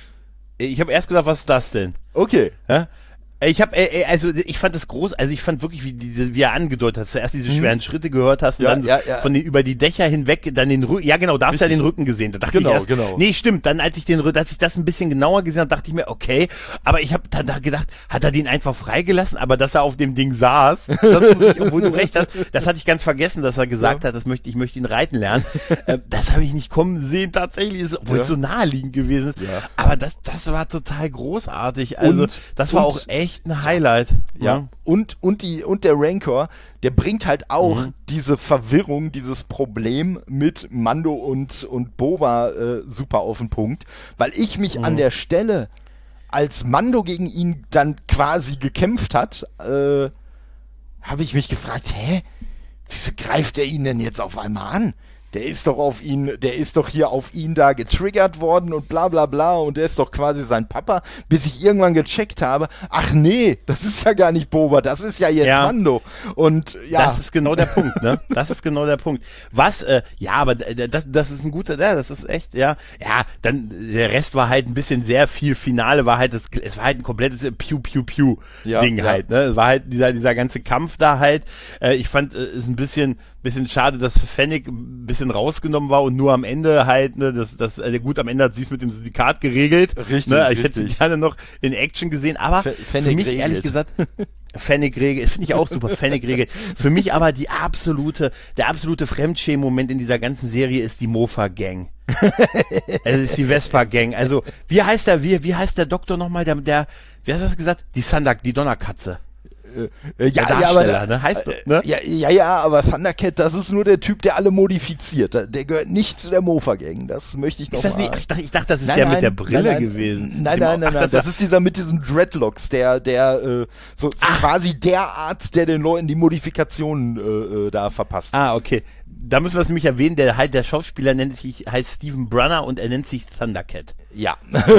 Speaker 2: Ich habe erst gedacht, was ist das denn?
Speaker 3: Okay.
Speaker 2: Ja? Ich habe, äh, also ich fand das groß, also ich fand wirklich, wie diese, wie er angedeutet hat, zuerst diese schweren Schritte gehört hast und
Speaker 3: Ja,
Speaker 2: dann
Speaker 3: ja, ja.
Speaker 2: von den über die Dächer hinweg, dann den Rücken, ja genau, da hast du ja den Rücken gesehen, da dachte
Speaker 3: Genau,
Speaker 2: ich erst,
Speaker 3: genau.
Speaker 2: nee, stimmt, dann als ich den, Rü- als ich das ein bisschen genauer gesehen habe, dachte ich mir, okay, aber ich habe dann da gedacht, hat er den einfach freigelassen, aber dass er auf dem Ding saß, das muss ich, obwohl du recht hast, das hatte ich ganz vergessen, dass er gesagt
Speaker 3: Ja.
Speaker 2: hat, das möchte, ich möchte ihn reiten lernen, äh, das habe ich nicht kommen sehen, tatsächlich, ist, obwohl
Speaker 3: Ja.
Speaker 2: es so naheliegend gewesen ist,
Speaker 3: Ja.
Speaker 2: aber das, das war total großartig, also
Speaker 3: Und-
Speaker 2: das war
Speaker 3: und-
Speaker 2: auch echt ein Highlight.
Speaker 3: Ja. Und, und, die, und der Rancor, der bringt halt auch
Speaker 2: Mhm.
Speaker 3: diese Verwirrung, dieses Problem mit Mando und, und Boba äh, super auf den Punkt, weil ich mich
Speaker 2: Mhm.
Speaker 3: an der Stelle, als Mando gegen ihn dann quasi gekämpft hat, äh, habe ich mich gefragt, hä, wieso greift er ihn denn jetzt auf einmal an? Der ist doch auf ihn, der ist doch hier auf ihn da getriggert worden und bla bla bla, und der ist doch quasi sein Papa, bis ich irgendwann gecheckt habe, ach nee, das ist ja gar nicht Boba, das ist ja jetzt
Speaker 2: Ja.
Speaker 3: Mando. Und ja,
Speaker 2: Das ist genau der Punkt, ne? Das ist genau der Punkt. Was, äh, ja, aber d- das, das ist ein guter, ja, das ist echt, ja. Ja, dann, der Rest war halt ein bisschen sehr viel Finale, war halt, das, es war halt ein komplettes Pew-Pew-Pew-Ding
Speaker 3: Ja,
Speaker 2: halt, ne? Es war halt dieser, dieser ganze Kampf da halt. Äh, ich fand, es ist ein bisschen, bisschen schade, dass Fennec ein bisschen rausgenommen war und nur am Ende halt, ne, das, das, äh, gut, am Ende hat sie es mit dem Syndikat geregelt.
Speaker 3: Richtig,
Speaker 2: ne? Ich hätte sie
Speaker 3: richtig.
Speaker 2: gerne noch in Action gesehen, aber
Speaker 3: Fe-
Speaker 2: für
Speaker 3: Fennec
Speaker 2: mich
Speaker 3: regelt.
Speaker 2: ehrlich gesagt, Fennec regelt, finde ich auch super, Fennec regelt. Für mich aber die absolute, der absolute Fremdschämen-Moment in dieser ganzen Serie ist die Mofa-Gang. Es ist die Vespa-Gang. Also, wie heißt der, wie, wie heißt der Doktor nochmal, der, der, wie hast du das gesagt? Die Sandak, die Donnerkatze.
Speaker 3: äh,
Speaker 2: Der
Speaker 3: ja, ja,
Speaker 2: Darsteller,
Speaker 3: aber,
Speaker 2: ne? Heißt so,
Speaker 3: äh,
Speaker 2: ne?
Speaker 3: ja, ja, ja, aber Thundercat, das ist nur der Typ, der alle modifiziert. Der- Der gehört nicht zu der Mofa-Gang. Das möchte ich noch
Speaker 2: Ist das
Speaker 3: mal.
Speaker 2: nicht, ach, ich dachte, ich dachte, das ist
Speaker 3: Nein,
Speaker 2: der
Speaker 3: nein,
Speaker 2: mit der Brille
Speaker 3: nein, nein,
Speaker 2: gewesen.
Speaker 3: Nein,
Speaker 2: Dem-
Speaker 3: nein, nein,
Speaker 2: ach,
Speaker 3: nein.
Speaker 2: das,
Speaker 3: Das ist dieser mit diesen Dreadlocks, der, der, äh, so, so quasi der Arzt, der den Leuten die Modifikationen äh, äh, da verpasst.
Speaker 2: Ah, okay. Da müssen wir es nämlich erwähnen, der halt der Schauspieler nennt sich, heißt Stephen Brunner und er nennt sich Thundercat.
Speaker 3: Ja.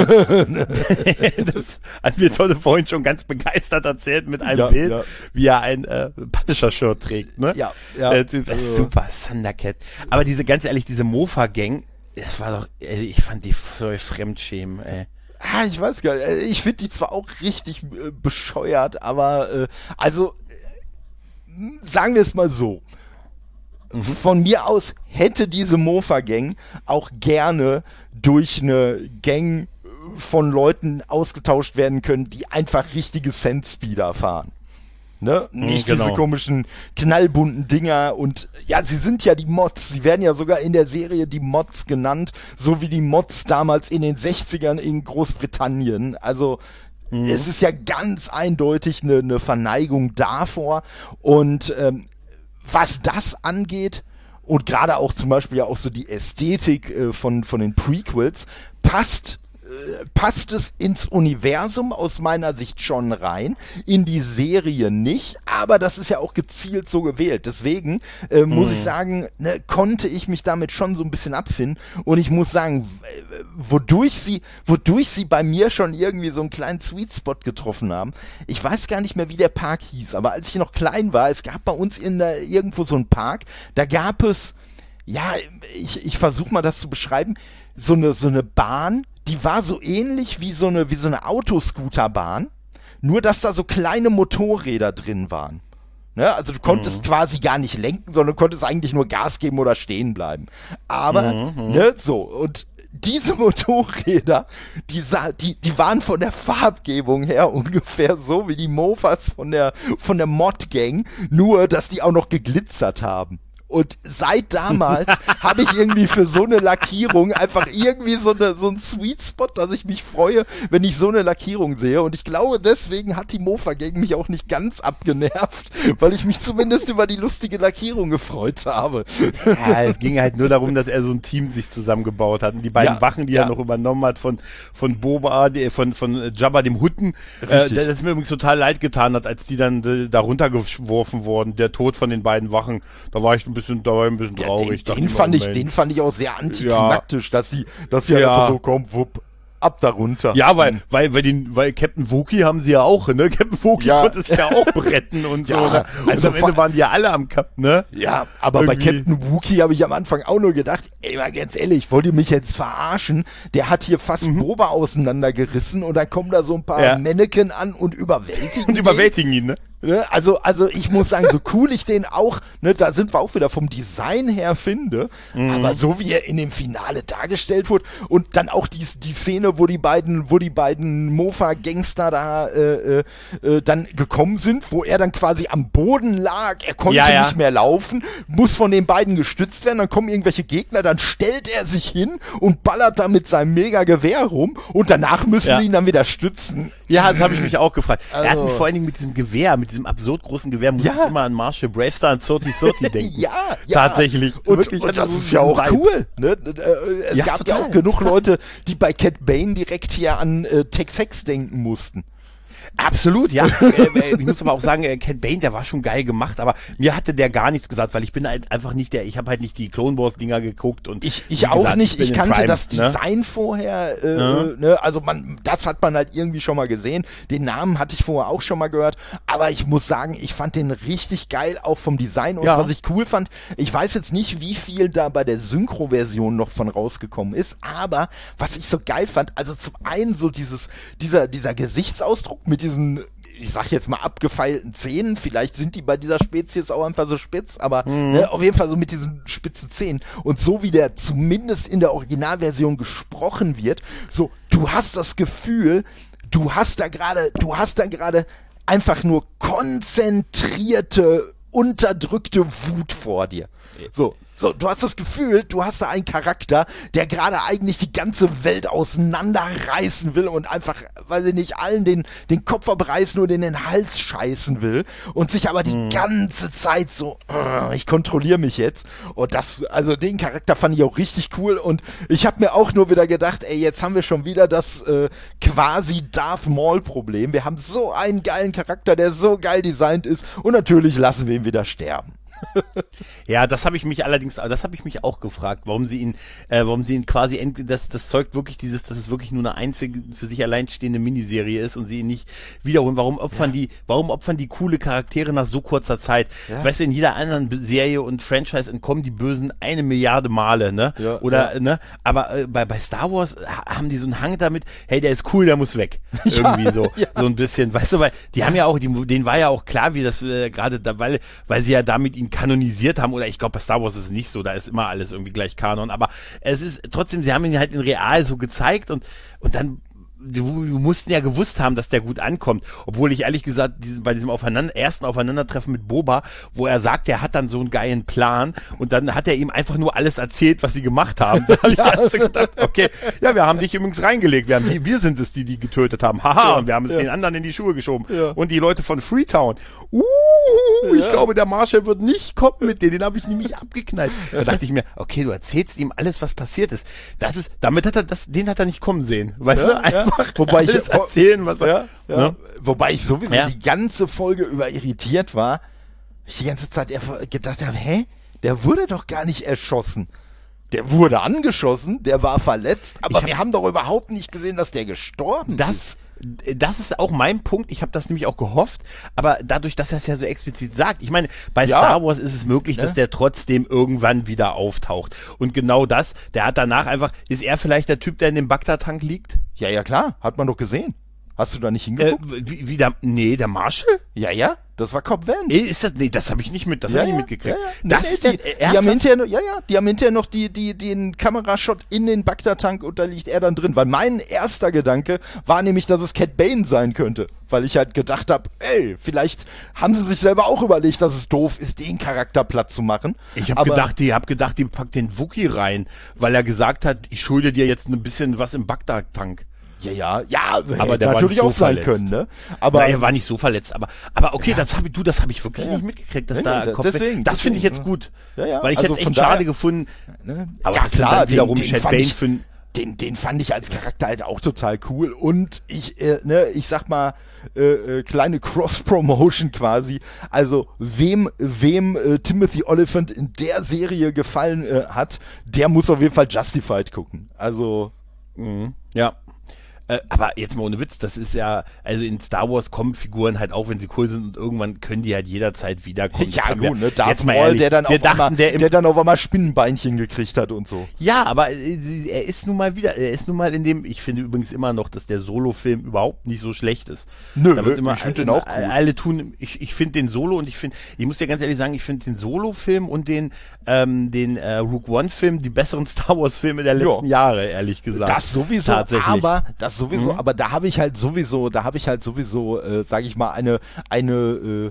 Speaker 2: Das hat mir Tolle vorhin schon ganz begeistert erzählt mit einem
Speaker 3: Ja,
Speaker 2: Bild,
Speaker 3: ja.
Speaker 2: wie er ein äh, Punisher-Shirt trägt, ne?
Speaker 3: Ja, ja.
Speaker 2: Äh, das ist
Speaker 3: Also-
Speaker 2: super, Thundercat. Aber diese, ganz ehrlich, diese Mofa-Gang, das war doch, ey, ich fand die voll Fremdschämen, ey.
Speaker 3: Ah, ich weiß gar nicht. Ich finde die zwar auch richtig äh, bescheuert, aber äh, also äh, sagen wir es mal so. Von mir aus hätte diese Mofa-Gang auch gerne durch eine Gang von Leuten ausgetauscht werden können, die einfach richtige Sand-Speeder fahren. Ne? Nicht
Speaker 2: genau.
Speaker 3: diese komischen knallbunten Dinger, und ja, sie sind ja die Mods, sie werden ja sogar in der Serie die Mods genannt, so wie die Mods damals in den sechzigern in Großbritannien. Also es ist ja ganz eindeutig eine, eine Verneigung davor, und ähm, was das angeht, und gerade auch zum Beispiel ja auch so die Ästhetik äh, von, von den Prequels passt passt es ins Universum aus meiner Sicht schon rein, in die Serie nicht, aber das ist ja auch gezielt so gewählt. Deswegen äh, muss mhm. ich sagen, ne, konnte ich mich damit schon so ein bisschen abfinden und ich muss sagen, wodurch sie, wodurch sie bei mir schon irgendwie so einen kleinen Sweet Spot getroffen haben. Ich weiß gar nicht mehr, wie der Park hieß, aber als ich noch klein war, es gab bei uns in der, irgendwo so einen Park, da gab es, ja, ich, ich versuche mal das zu beschreiben, so eine, so eine Bahn, die war so ähnlich wie so eine, wie so eine Autoscooterbahn, nur dass da so kleine Motorräder drin waren. Ne? Also du konntest mhm. quasi gar nicht lenken, sondern du konntest eigentlich nur Gas geben oder stehen bleiben. Aber, mhm. ne, so, und diese Motorräder, die, sah, die, die waren von der Farbgebung her ungefähr so wie die Mofas von der, von der Mod-Gang, nur dass die auch noch geglitzert haben. Und seit damals habe ich irgendwie für so eine Lackierung einfach irgendwie so, eine, so einen Sweet Spot, dass ich mich freue, wenn ich so eine Lackierung sehe. Und ich glaube, deswegen hat die Mofa-Gang mich auch nicht ganz abgenervt, weil ich mich zumindest über die lustige Lackierung gefreut habe.
Speaker 2: Ja, es ging halt nur darum, dass er so ein Team sich zusammengebaut hat. Und die beiden ja, Wachen, die ja. er noch übernommen hat von, von Boba, von, von Jabba dem Hutten, äh, das mir übrigens total leid getan hat, als die dann äh, da runtergeworfen wurden. Der Tod von den beiden Wachen, da war ich ein bisschen, da war ich ein bisschen traurig.
Speaker 3: Ja, den, den, fand ich, den fand ich auch sehr antiklimaktisch, ja. dass sie, dass sie ja. einfach so kommt, wupp, ab darunter.
Speaker 2: Ja, weil, weil, weil den, weil Captain Wookie haben sie ja auch, ne? Captain Wookie
Speaker 3: ja.
Speaker 2: konnte es ja auch retten und ja, so, ne? Und also am Ende waren die ja alle am Cup, ne?
Speaker 3: Ja, aber irgendwie. Bei Captain Wookie habe ich am Anfang auch nur gedacht, ey, mal ganz ehrlich, wollt ihr mich jetzt verarschen? Der hat hier fast mhm. Boba auseinandergerissen und dann kommen da so ein paar ja. Mannequin an und überwältigen
Speaker 2: Und überwältigen ihn, ne?
Speaker 3: Ne, also, also ich muss sagen, so cool ich den auch, ne, da sind wir auch wieder vom Design her finde, mhm. aber so wie er in dem Finale dargestellt wurde und dann auch die, die Szene, wo die beiden, wo die beiden Mofa-Gangster da äh, äh, dann gekommen sind, wo er dann quasi am Boden lag, er konnte ja, ja. nicht mehr laufen, muss von den beiden gestützt werden, dann kommen irgendwelche Gegner, dann stellt er sich hin und ballert da mit seinem Mega-Gewehr rum und danach müssen ja. sie ihn dann wieder stützen.
Speaker 2: Ja, das habe ich mich auch gefragt. Also, er hat mich vor allen Dingen mit diesem Gewehr, mit diesem absurd großen Gewehr, muss ja. ich immer an Marshall Bravestar und dreißig dreißig denken.
Speaker 3: ja, ja.
Speaker 2: Tatsächlich.
Speaker 3: Und, Wirklich, und das ist ja auch Vibe. Cool. Ne? Es ja, gab total, ja auch genug total. Leute, die bei Cat Bane direkt hier an äh, Tex Hex denken mussten.
Speaker 2: Absolut, ja. äh, ich muss aber auch sagen, äh, Cat Bane, der war schon geil gemacht, aber mir hatte der gar nichts gesagt, weil ich bin halt einfach nicht der, ich habe halt nicht die Clone Wars Dinger geguckt und
Speaker 3: ich, ich auch gesagt, nicht, ich, ich kannte Prime, das Design ne? vorher, äh, ja. ne? Also man, das hat man halt irgendwie schon mal gesehen, den Namen hatte ich vorher auch schon mal gehört, aber ich muss sagen, ich fand den richtig geil, auch vom Design und ja. was ich cool fand, ich weiß jetzt nicht, wie viel da bei der Synchro-Version noch von rausgekommen ist, aber was ich so geil fand, also zum einen so dieses, dieser, dieser Gesichtsausdruck mit diesen, ich sag jetzt mal abgefeilten Zähnen, vielleicht sind die bei dieser Spezies auch einfach so spitz, aber mhm. ne, auf jeden Fall so mit diesen spitzen Zähnen und so wie der zumindest in der Originalversion gesprochen wird, so, du hast das Gefühl, du hast da gerade, du hast da gerade einfach nur konzentrierte, unterdrückte Wut vor dir. So, so, du hast das Gefühl, du hast da einen Charakter, der gerade eigentlich die ganze Welt auseinanderreißen will und einfach, weiß ich nicht, allen den, den Kopf abreißen und in den Hals scheißen will und sich aber die hm. ganze Zeit so, uh, ich kontrolliere mich jetzt. Und das, also den Charakter fand ich auch richtig cool und ich habe mir auch nur wieder gedacht, ey, jetzt haben wir schon wieder das äh, quasi Darth Maul-Problem. Wir haben so einen geilen Charakter, der so geil designt ist und natürlich lassen wir ihn wieder sterben.
Speaker 2: Ja, das habe ich mich allerdings, das habe ich mich auch gefragt, warum sie ihn, äh, warum sie ihn quasi, end, das, das zeugt wirklich dieses, dass es wirklich nur eine einzige für sich alleinstehende Miniserie ist und sie ihn nicht wiederholen. Warum opfern ja. die, warum opfern die coole Charaktere nach so kurzer Zeit? Ja. Weißt du, in jeder anderen Serie und Franchise entkommen die Bösen eine Milliarde Male, ne? Ja, Oder, ja. ne? Aber äh, bei, bei Star Wars haben die so einen Hang damit, hey, der ist cool, der muss weg. Irgendwie so, ja. so ein bisschen, weißt du, weil die haben ja auch, die, denen war ja auch klar, wie das äh, gerade da, weil, weil sie ja damit ihn kanonisiert haben, oder ich glaube, bei Star Wars ist es nicht so, da ist immer alles irgendwie gleich Kanon, aber es ist trotzdem, sie haben ihn halt in real so gezeigt und, und dann wir mussten ja gewusst haben, dass der gut ankommt, obwohl ich ehrlich gesagt diesen, bei diesem Aufeinander, ersten Aufeinandertreffen mit Boba, wo er sagt, er hat dann so einen geilen Plan und dann hat er ihm einfach nur alles erzählt, was sie gemacht haben. Da habe ich erst gedacht, okay, ja, wir haben dich übrigens reingelegt, wir, haben, wir sind es, die die getötet haben, haha, ja, und wir haben es ja. den anderen in die Schuhe geschoben ja. und die Leute von Freetown, uh, huhuhu, ich
Speaker 3: Ja.
Speaker 2: glaube, der Marshall wird nicht kommen mit dir, den habe ich nämlich abgeknallt. Da dachte ich mir, okay, du erzählst ihm alles, was passiert ist. Das ist, damit hat er das, den hat er nicht kommen sehen, weißt
Speaker 3: Ja,
Speaker 2: du?
Speaker 3: ja.
Speaker 2: Einfach
Speaker 3: Wobei ich-
Speaker 2: alles erzählen, was er,
Speaker 3: Ja, ja.
Speaker 2: ne?
Speaker 3: Wobei ich sowieso
Speaker 2: Ja.
Speaker 3: die ganze Folge über irritiert war. Ich die ganze Zeit eher gedacht habe, hä? Der wurde doch gar nicht erschossen. Der wurde angeschossen, der war verletzt, aber
Speaker 2: hab-
Speaker 3: wir haben doch überhaupt nicht gesehen, dass der gestorben ist.
Speaker 2: Das, das ist auch mein Punkt. Ich habe das nämlich auch gehofft, aber dadurch, dass er es ja so explizit sagt, ich meine, bei
Speaker 3: Ja.
Speaker 2: Star Wars ist es möglich,
Speaker 3: Ne?
Speaker 2: dass der trotzdem irgendwann wieder auftaucht. Und genau das, der hat danach einfach, ist er vielleicht der Typ, der in dem Bagdad-Tank liegt?
Speaker 3: Ja, ja, klar, hat man doch gesehen. Hast du da nicht
Speaker 2: Äh,
Speaker 3: hingeguckt?
Speaker 2: wie, wie der, nee, der Marshall?
Speaker 3: ja, ja, das war Cobb Vanth.
Speaker 2: Nee, ist das, nee, das habe ich nicht mit, das
Speaker 3: Ja,
Speaker 2: habe ich
Speaker 3: ja,
Speaker 2: nicht mitgekriegt.
Speaker 3: ja, ja.
Speaker 2: Das
Speaker 3: Nee,
Speaker 2: ist
Speaker 3: nee,
Speaker 2: der,
Speaker 3: die, die haben
Speaker 2: ernsthaft?
Speaker 3: hinterher noch, ja, ja, die haben hinterher noch die, die, den Kamerashot in den Bagdad-Tank und da liegt er dann drin, weil mein erster Gedanke war nämlich, dass es Cat Bane sein könnte, weil ich halt gedacht habe, ey, vielleicht haben sie sich selber auch überlegt, dass es doof ist, den Charakter platt zu machen.
Speaker 2: Ich habe
Speaker 3: Aber-
Speaker 2: gedacht, die hab gedacht, die packt den Wookie rein, weil er gesagt hat, ich schulde dir jetzt ein bisschen was im Bagdad-Tank.
Speaker 3: Ja, ja, ja,
Speaker 2: Aber
Speaker 3: hätte
Speaker 2: der war
Speaker 3: natürlich
Speaker 2: nicht so
Speaker 3: auch sein
Speaker 2: verletzt.
Speaker 3: können, ne? Aber
Speaker 2: Aber er war nicht so verletzt, aber aber okay, das habe ich du, das habe ich wirklich
Speaker 3: Ja, ja.
Speaker 2: nicht mitgekriegt, dass
Speaker 3: Ja,
Speaker 2: da
Speaker 3: ja,
Speaker 2: Kopf
Speaker 3: deswegen,
Speaker 2: Das finde ich
Speaker 3: deswegen,
Speaker 2: jetzt gut,
Speaker 3: ja, ja.
Speaker 2: weil ich
Speaker 3: Also
Speaker 2: jetzt
Speaker 3: von
Speaker 2: echt schade
Speaker 3: daher-
Speaker 2: gefunden.
Speaker 3: Ne?
Speaker 2: Aber
Speaker 3: ja,
Speaker 2: was ist denn dann wiederum Chad
Speaker 3: fand
Speaker 2: Bane
Speaker 3: ich-
Speaker 2: für ein-
Speaker 3: den, den fand ich als Charakter halt auch total cool und ich, äh, ne, ich sag mal, äh, äh, kleine Cross-Promotion quasi. Also wem, wem äh, Timothy Olyphant in der Serie gefallen äh, hat, der muss auf jeden Fall Justified gucken. Also
Speaker 2: Mhm. Ja. Äh, aber jetzt mal ohne Witz, das ist ja, also in Star Wars kommen Figuren halt auch, wenn sie cool sind und irgendwann können die halt jederzeit wiederkommen. Das
Speaker 3: ja
Speaker 2: haben wir-
Speaker 3: gut, ne, Darth
Speaker 2: jetzt mal
Speaker 3: Maul,
Speaker 2: ehrlich,
Speaker 3: der dann
Speaker 2: wir
Speaker 3: auf einmal,
Speaker 2: dachten, der im
Speaker 3: der dann auf einmal Spinnenbeinchen gekriegt hat und so.
Speaker 2: Ja, aber äh, er ist nun mal wieder, er ist nun mal in dem, ich finde übrigens immer noch, dass der Solo-Film überhaupt nicht so schlecht ist.
Speaker 3: Nö,
Speaker 2: Da wird immer,
Speaker 3: ich find den
Speaker 2: immer
Speaker 3: auch cool.
Speaker 2: alle tun, ich, ich finde den Solo und ich finde, ich muss dir ganz ehrlich sagen, ich finde den Solo-Film und den, ähm, den äh, Rogue One-Film die besseren Star Wars-Filme der
Speaker 3: Ja.
Speaker 2: letzten Jahre, ehrlich gesagt.
Speaker 3: Das sowieso,
Speaker 2: Tatsächlich.
Speaker 3: aber das sowieso,
Speaker 2: Mhm.
Speaker 3: aber da habe ich halt sowieso, da habe ich halt sowieso, äh, sage ich mal, eine eine äh,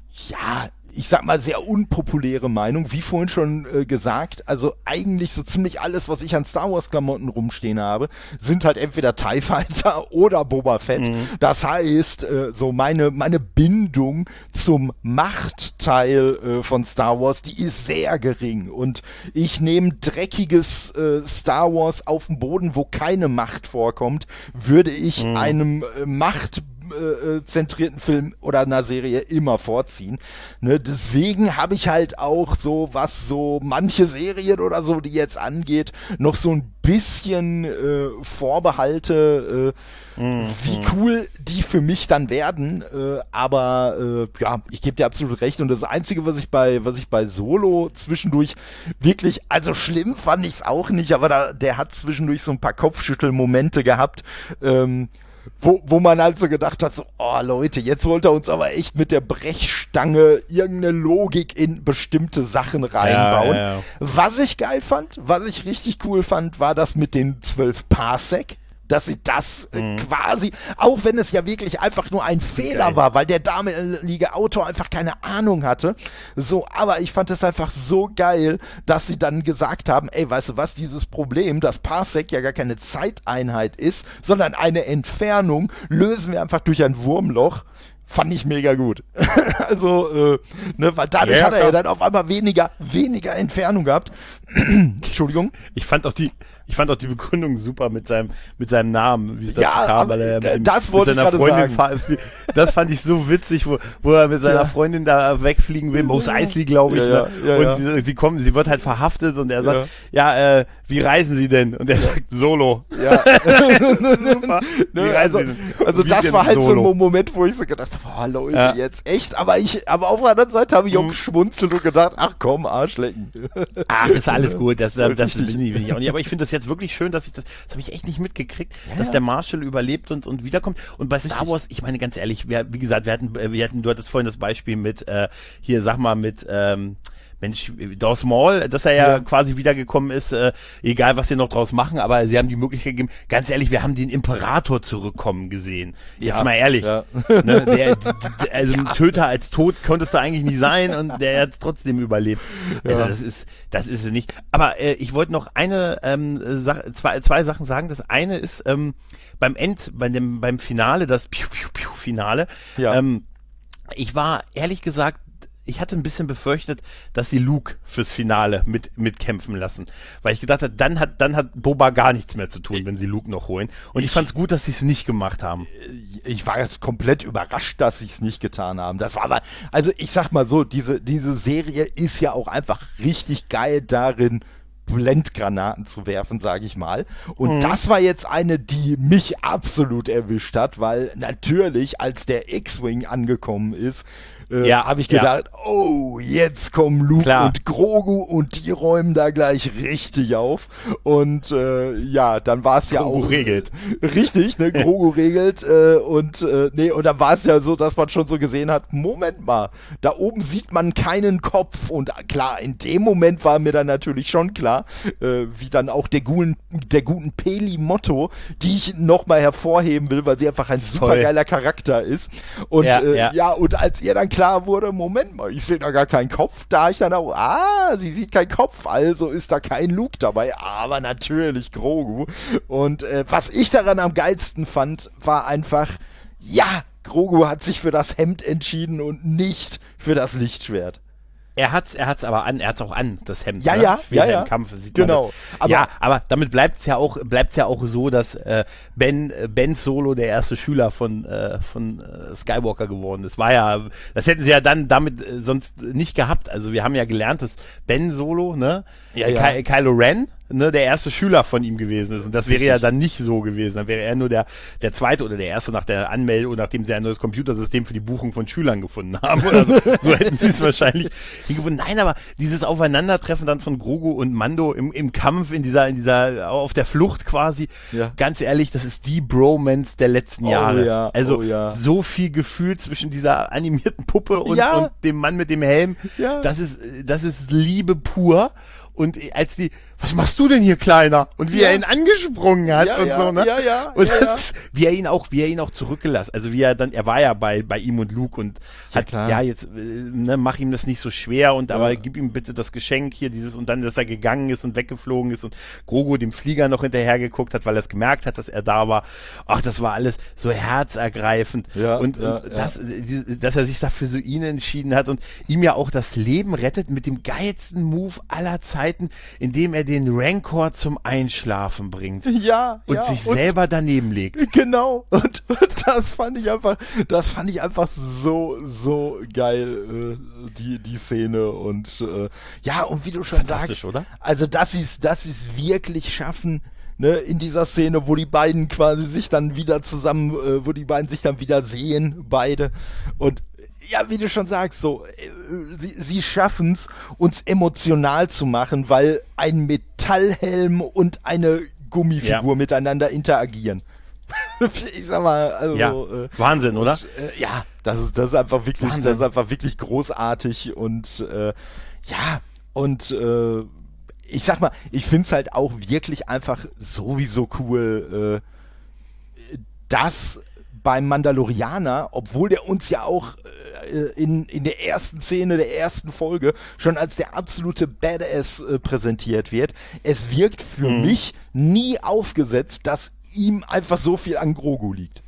Speaker 3: ja, ich sag mal sehr unpopuläre Meinung, wie vorhin schon äh, gesagt, also eigentlich so ziemlich alles, was ich an Star Wars Klamotten rumstehen habe, sind halt entweder TIE Fighter oder Boba Fett.
Speaker 2: Mhm.
Speaker 3: Das heißt, äh, so meine meine Bindung zum Machtteil äh, von Star Wars, die ist sehr gering und ich nehme dreckiges äh, Star Wars auf dem Boden, wo keine Macht vorkommt, würde ich
Speaker 2: Mhm.
Speaker 3: einem äh, Macht äh, zentrierten Film oder einer Serie immer vorziehen. Ne, deswegen habe ich halt auch so, was so manche Serien oder so, die jetzt angeht, noch so ein bisschen äh, Vorbehalte, äh, wie cool die für mich dann werden. Äh, aber äh, ja, ich gebe dir absolut recht. Und das Einzige, was ich bei, was ich bei Solo zwischendurch wirklich, also schlimm fand ich es auch nicht, aber da, der hat zwischendurch so ein paar Kopfschüttelmomente gehabt. Ähm, Wo, wo man halt so gedacht hat, so, oh Leute, jetzt wollt ihr uns aber echt mit der Brechstange irgendeine Logik in bestimmte Sachen reinbauen.
Speaker 2: Ja, ja, ja.
Speaker 3: Was ich geil fand, was ich richtig cool fand, war das mit den zwölf Parsec. Dass sie das äh, quasi, auch wenn es ja wirklich einfach nur ein Fehler
Speaker 2: geil.
Speaker 3: war, weil der damalige Autor einfach keine Ahnung hatte. So, aber ich fand es einfach so geil, dass sie dann gesagt haben, ey, weißt du was, dieses Problem, dass Parsec ja gar keine Zeiteinheit ist, sondern eine Entfernung, lösen wir einfach durch ein Wurmloch. Fand ich mega gut. Also, äh, ne, weil dadurch
Speaker 2: Ja, ja,
Speaker 3: hat er ja
Speaker 2: klar.
Speaker 3: dann auf einmal weniger, weniger Entfernung gehabt. Entschuldigung.
Speaker 2: Ich fand auch die, ich fand auch die Begründung super mit seinem, mit seinem Namen, wie es dazu
Speaker 3: Ja,
Speaker 2: kam,
Speaker 3: aber,
Speaker 2: weil er
Speaker 3: äh,
Speaker 2: mit,
Speaker 3: das
Speaker 2: dem,
Speaker 3: wollte
Speaker 2: mit
Speaker 3: ich
Speaker 2: seiner
Speaker 3: gerade
Speaker 2: Freundin, fahr- das fand ich so witzig, wo, wo er mit seiner
Speaker 3: Ja.
Speaker 2: Freundin da wegfliegen will, Mos Eisley, glaube ich,
Speaker 3: Ja, ja,
Speaker 2: ne?
Speaker 3: ja,
Speaker 2: und
Speaker 3: ja.
Speaker 2: Sie, sie kommen, sie wird halt verhaftet und er sagt, ja, äh, wie reisen Sie denn? Und er sagt, Solo.
Speaker 3: Ja.
Speaker 2: Super. Wie
Speaker 3: Ne,
Speaker 2: reisen
Speaker 3: also
Speaker 2: Sie denn?
Speaker 3: also
Speaker 2: Wie
Speaker 3: das
Speaker 2: denn
Speaker 3: war halt so
Speaker 2: Solo?
Speaker 3: ein Moment, wo ich so gedacht habe, oh Leute,
Speaker 2: Ja.
Speaker 3: jetzt echt. Aber ich, aber auf der anderen Seite habe ich auch
Speaker 2: Mhm.
Speaker 3: geschmunzelt und gedacht, ach komm, Arschlecken.
Speaker 2: Ach, ist alles gut, das, das, das
Speaker 3: Richtig.
Speaker 2: bin ich, bin ich auch nicht. Aber ich finde das jetzt wirklich schön, dass ich das, das habe ich echt nicht mitgekriegt, dass
Speaker 3: ja.
Speaker 2: der Marshall überlebt und, und wiederkommt. Und bei Star Wars, ich meine ganz ehrlich, wir, wie gesagt, wir hatten, äh, wir hatten, du hattest vorhin das Beispiel mit, äh, hier, sag mal, mit, ähm, Mensch, Darth Maul, dass er ja,
Speaker 3: Ja.
Speaker 2: quasi wiedergekommen ist, äh, egal was sie noch draus machen, aber sie haben die Möglichkeit gegeben, ganz ehrlich, wir haben den Imperator zurückkommen gesehen. Jetzt
Speaker 3: Ja.
Speaker 2: mal ehrlich.
Speaker 3: Ja.
Speaker 2: Ne, der, d- d- also ein Töter als tot konntest du eigentlich nicht sein und der hat trotzdem überlebt. Also
Speaker 3: Ja.
Speaker 2: das ist, das ist es nicht. Aber äh, ich wollte noch eine, ähm, Sa- zwei, zwei Sachen sagen. Das eine ist ähm, beim End, bei dem, beim Finale, das Piu Piu Piu Finale.
Speaker 3: Ja.
Speaker 2: Ähm, ich war ehrlich gesagt, ich hatte ein bisschen befürchtet, dass sie Luke fürs Finale mit mitkämpfen lassen, weil ich gedacht habe, dann hat dann hat Boba gar nichts mehr zu tun, wenn sie Luke noch holen. Und ich, ich fand es gut, dass sie es nicht gemacht haben.
Speaker 3: Ich war jetzt komplett überrascht, dass sie es nicht getan haben. Das war aber, also ich sag mal so, diese diese Serie ist ja auch einfach richtig geil darin, Blendgranaten zu werfen, sage ich mal. Und mhm. das war jetzt eine, die mich absolut erwischt hat, weil natürlich, als der X-Wing angekommen ist, äh, ja, habe ich gedacht, ja. oh, jetzt kommen Luke Klar. und Grogu und die räumen da gleich richtig auf. Und äh, ja, dann war es ja auch...
Speaker 2: Grogu regelt.
Speaker 3: Richtig, ne, Grogu regelt. Äh, und äh, nee, und dann war es ja so, dass man schon so gesehen hat, Moment mal, da oben sieht man keinen Kopf. Und klar, in dem Moment war mir dann natürlich schon klar, äh, wie dann auch der guten, der guten Peli-Motto, die ich nochmal hervorheben will, weil sie einfach ein supergeiler Charakter ist. Und ja, äh, ja. ja, und als ihr dann klar wurde, Moment mal, ich sehe da gar keinen Kopf, da ich dann auch, ah, sie sieht keinen Kopf, also ist da kein Luke dabei, aber natürlich Grogu. Und äh, was ich daran am geilsten fand, war einfach, ja, Grogu hat sich für das Hemd entschieden und nicht für das Lichtschwert.
Speaker 2: Er hat's, er hat's aber an, er hat's auch an, das Hemd.
Speaker 3: Ja,
Speaker 2: ne?
Speaker 3: ja, ja,
Speaker 2: im
Speaker 3: ja.
Speaker 2: Kampf sieht
Speaker 3: genau.
Speaker 2: Man das. Aber ja, aber damit bleibt's ja auch, bleibt's ja auch so, dass äh, Ben, äh, Ben Solo der erste Schüler von äh, von äh, Skywalker geworden ist. War ja, das hätten sie ja dann damit äh, sonst nicht gehabt. Also wir haben ja gelernt, dass Ben Solo, ne,
Speaker 3: ja, ja.
Speaker 2: Ky- Kylo Ren, ne, der erste Schüler von ihm gewesen ist. Und das wäre Richtig. ja dann nicht so gewesen. Dann wäre er nur der, der zweite oder der erste nach der Anmeldung, nachdem sie ein neues Computersystem für die Buchung von Schülern gefunden haben. Oder so. So hätten sie es wahrscheinlich hingefunden. Nein, aber dieses Aufeinandertreffen dann von Grogu und Mando im, im Kampf, in dieser, in dieser, auf der Flucht quasi. Ja. Ganz ehrlich, das ist die Bromance der letzten
Speaker 3: oh,
Speaker 2: Jahre.
Speaker 3: Ja,
Speaker 2: also,
Speaker 3: oh, ja.
Speaker 2: so viel Gefühl zwischen dieser animierten Puppe und,
Speaker 3: ja.
Speaker 2: und dem Mann mit dem Helm.
Speaker 3: Ja.
Speaker 2: Das ist, das ist Liebe pur. Und als die, was machst du denn hier, Kleiner? Und wie ja. er ihn angesprungen hat
Speaker 3: ja,
Speaker 2: und
Speaker 3: ja,
Speaker 2: so, ne?
Speaker 3: Ja, ja.
Speaker 2: Und
Speaker 3: ja,
Speaker 2: das, ja. wie er ihn auch, wie er ihn auch zurückgelassen, also wie er dann, er war ja bei, bei ihm und Luke und
Speaker 3: ja,
Speaker 2: hat,
Speaker 3: klar.
Speaker 2: ja, jetzt, ne, mach ihm das nicht so schwer und, ja. aber gib ihm bitte das Geschenk hier, dieses, und dann, dass er gegangen ist und weggeflogen ist und Grogu dem Flieger noch hinterher geguckt hat, weil er es gemerkt hat, dass er da war. Ach, das war alles so herzergreifend.
Speaker 3: Ja,
Speaker 2: und,
Speaker 3: ja,
Speaker 2: und
Speaker 3: ja.
Speaker 2: das, dass er sich dafür so ihn entschieden hat und ihm ja auch das Leben rettet mit dem geilsten Move aller Zeiten, indem er den Rancor zum Einschlafen bringt.
Speaker 3: Ja,
Speaker 2: und
Speaker 3: ja,
Speaker 2: sich
Speaker 3: und
Speaker 2: selber daneben legt.
Speaker 3: Genau. Und, und das fand ich einfach, das fand ich einfach so, so geil, äh, die, die Szene. Und äh, ja, und wie du schon sagst,
Speaker 2: oder?
Speaker 3: Also dass sie es, dass sie es wirklich schaffen, ne, in dieser Szene, wo die beiden quasi sich dann wieder zusammen, äh, wo die beiden sich dann wieder sehen, beide. Und ja, wie du schon sagst, so, äh, sie, sie schaffen es, uns emotional zu machen, weil ein Metallhelm und eine Gummifigur
Speaker 2: ja.
Speaker 3: miteinander interagieren. Ich sag mal, also
Speaker 2: ja.
Speaker 3: äh,
Speaker 2: Wahnsinn,
Speaker 3: und,
Speaker 2: oder?
Speaker 3: Äh, ja, das ist das ist einfach wirklich,
Speaker 2: Wahnsinn.
Speaker 3: das ist einfach wirklich großartig und äh, ja und äh, ich sag mal, ich find's halt auch wirklich einfach sowieso cool, äh, dass beim Mandalorianer, obwohl der uns ja auch äh, in, in der ersten Szene der ersten Folge schon als der absolute Badass äh, präsentiert wird, es wirkt für mhm. mich nie aufgesetzt, dass ihm einfach so viel an Grogu liegt.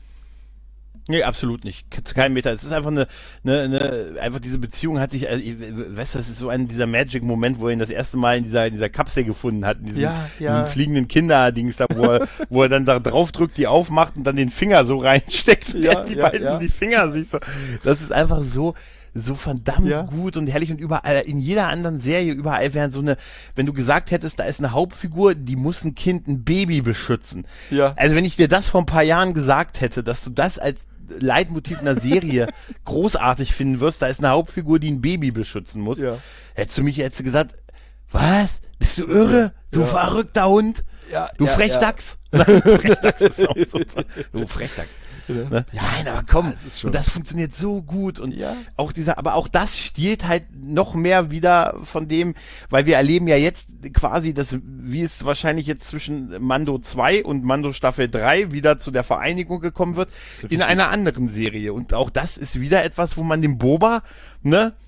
Speaker 2: Nee, absolut nicht. Zu keinem Meter. Es ist einfach eine, eine, eine, einfach diese Beziehung hat sich, also, weißt du, das ist so ein dieser Magic-Moment, wo er ihn das erste Mal in dieser, in dieser Kapsel gefunden hat, in diesem,
Speaker 3: ja, ja.
Speaker 2: diesem fliegenden Kinderdings da, wo er, wo er dann da drauf drückt, die aufmacht und dann den Finger so reinsteckt und
Speaker 3: ja,
Speaker 2: die
Speaker 3: ja,
Speaker 2: beiden
Speaker 3: ja.
Speaker 2: so die Finger sich so. Das ist einfach so, so verdammt
Speaker 3: ja.
Speaker 2: gut und herrlich und überall, in jeder anderen Serie, überall wären so eine, wenn du gesagt hättest, da ist eine Hauptfigur, die muss ein Kind, ein Baby beschützen.
Speaker 3: Ja.
Speaker 2: Also wenn ich dir das vor ein paar Jahren gesagt hätte, dass du das als Leitmotiv einer Serie großartig finden wirst, da ist eine Hauptfigur, die ein Baby beschützen muss. Ja. Hättest du mich jetzt gesagt, was? Bist du irre? Du ja. verrückter Hund?
Speaker 3: Ja,
Speaker 2: du
Speaker 3: ja,
Speaker 2: Frechdachs? Ja. Frechdachs ist auch super. Du Frechdachs. Ne? Ja, nein, aber komm, das und das funktioniert so gut und ja. auch dieser, aber auch das stiehlt halt noch mehr wieder von dem, weil wir erleben ja jetzt quasi das, wie es wahrscheinlich jetzt zwischen Mando zwei und Mando Staffel drei wieder zu der Vereinigung gekommen wird, in einer anderen Serie und auch das ist wieder etwas, wo man dem Boba, ne,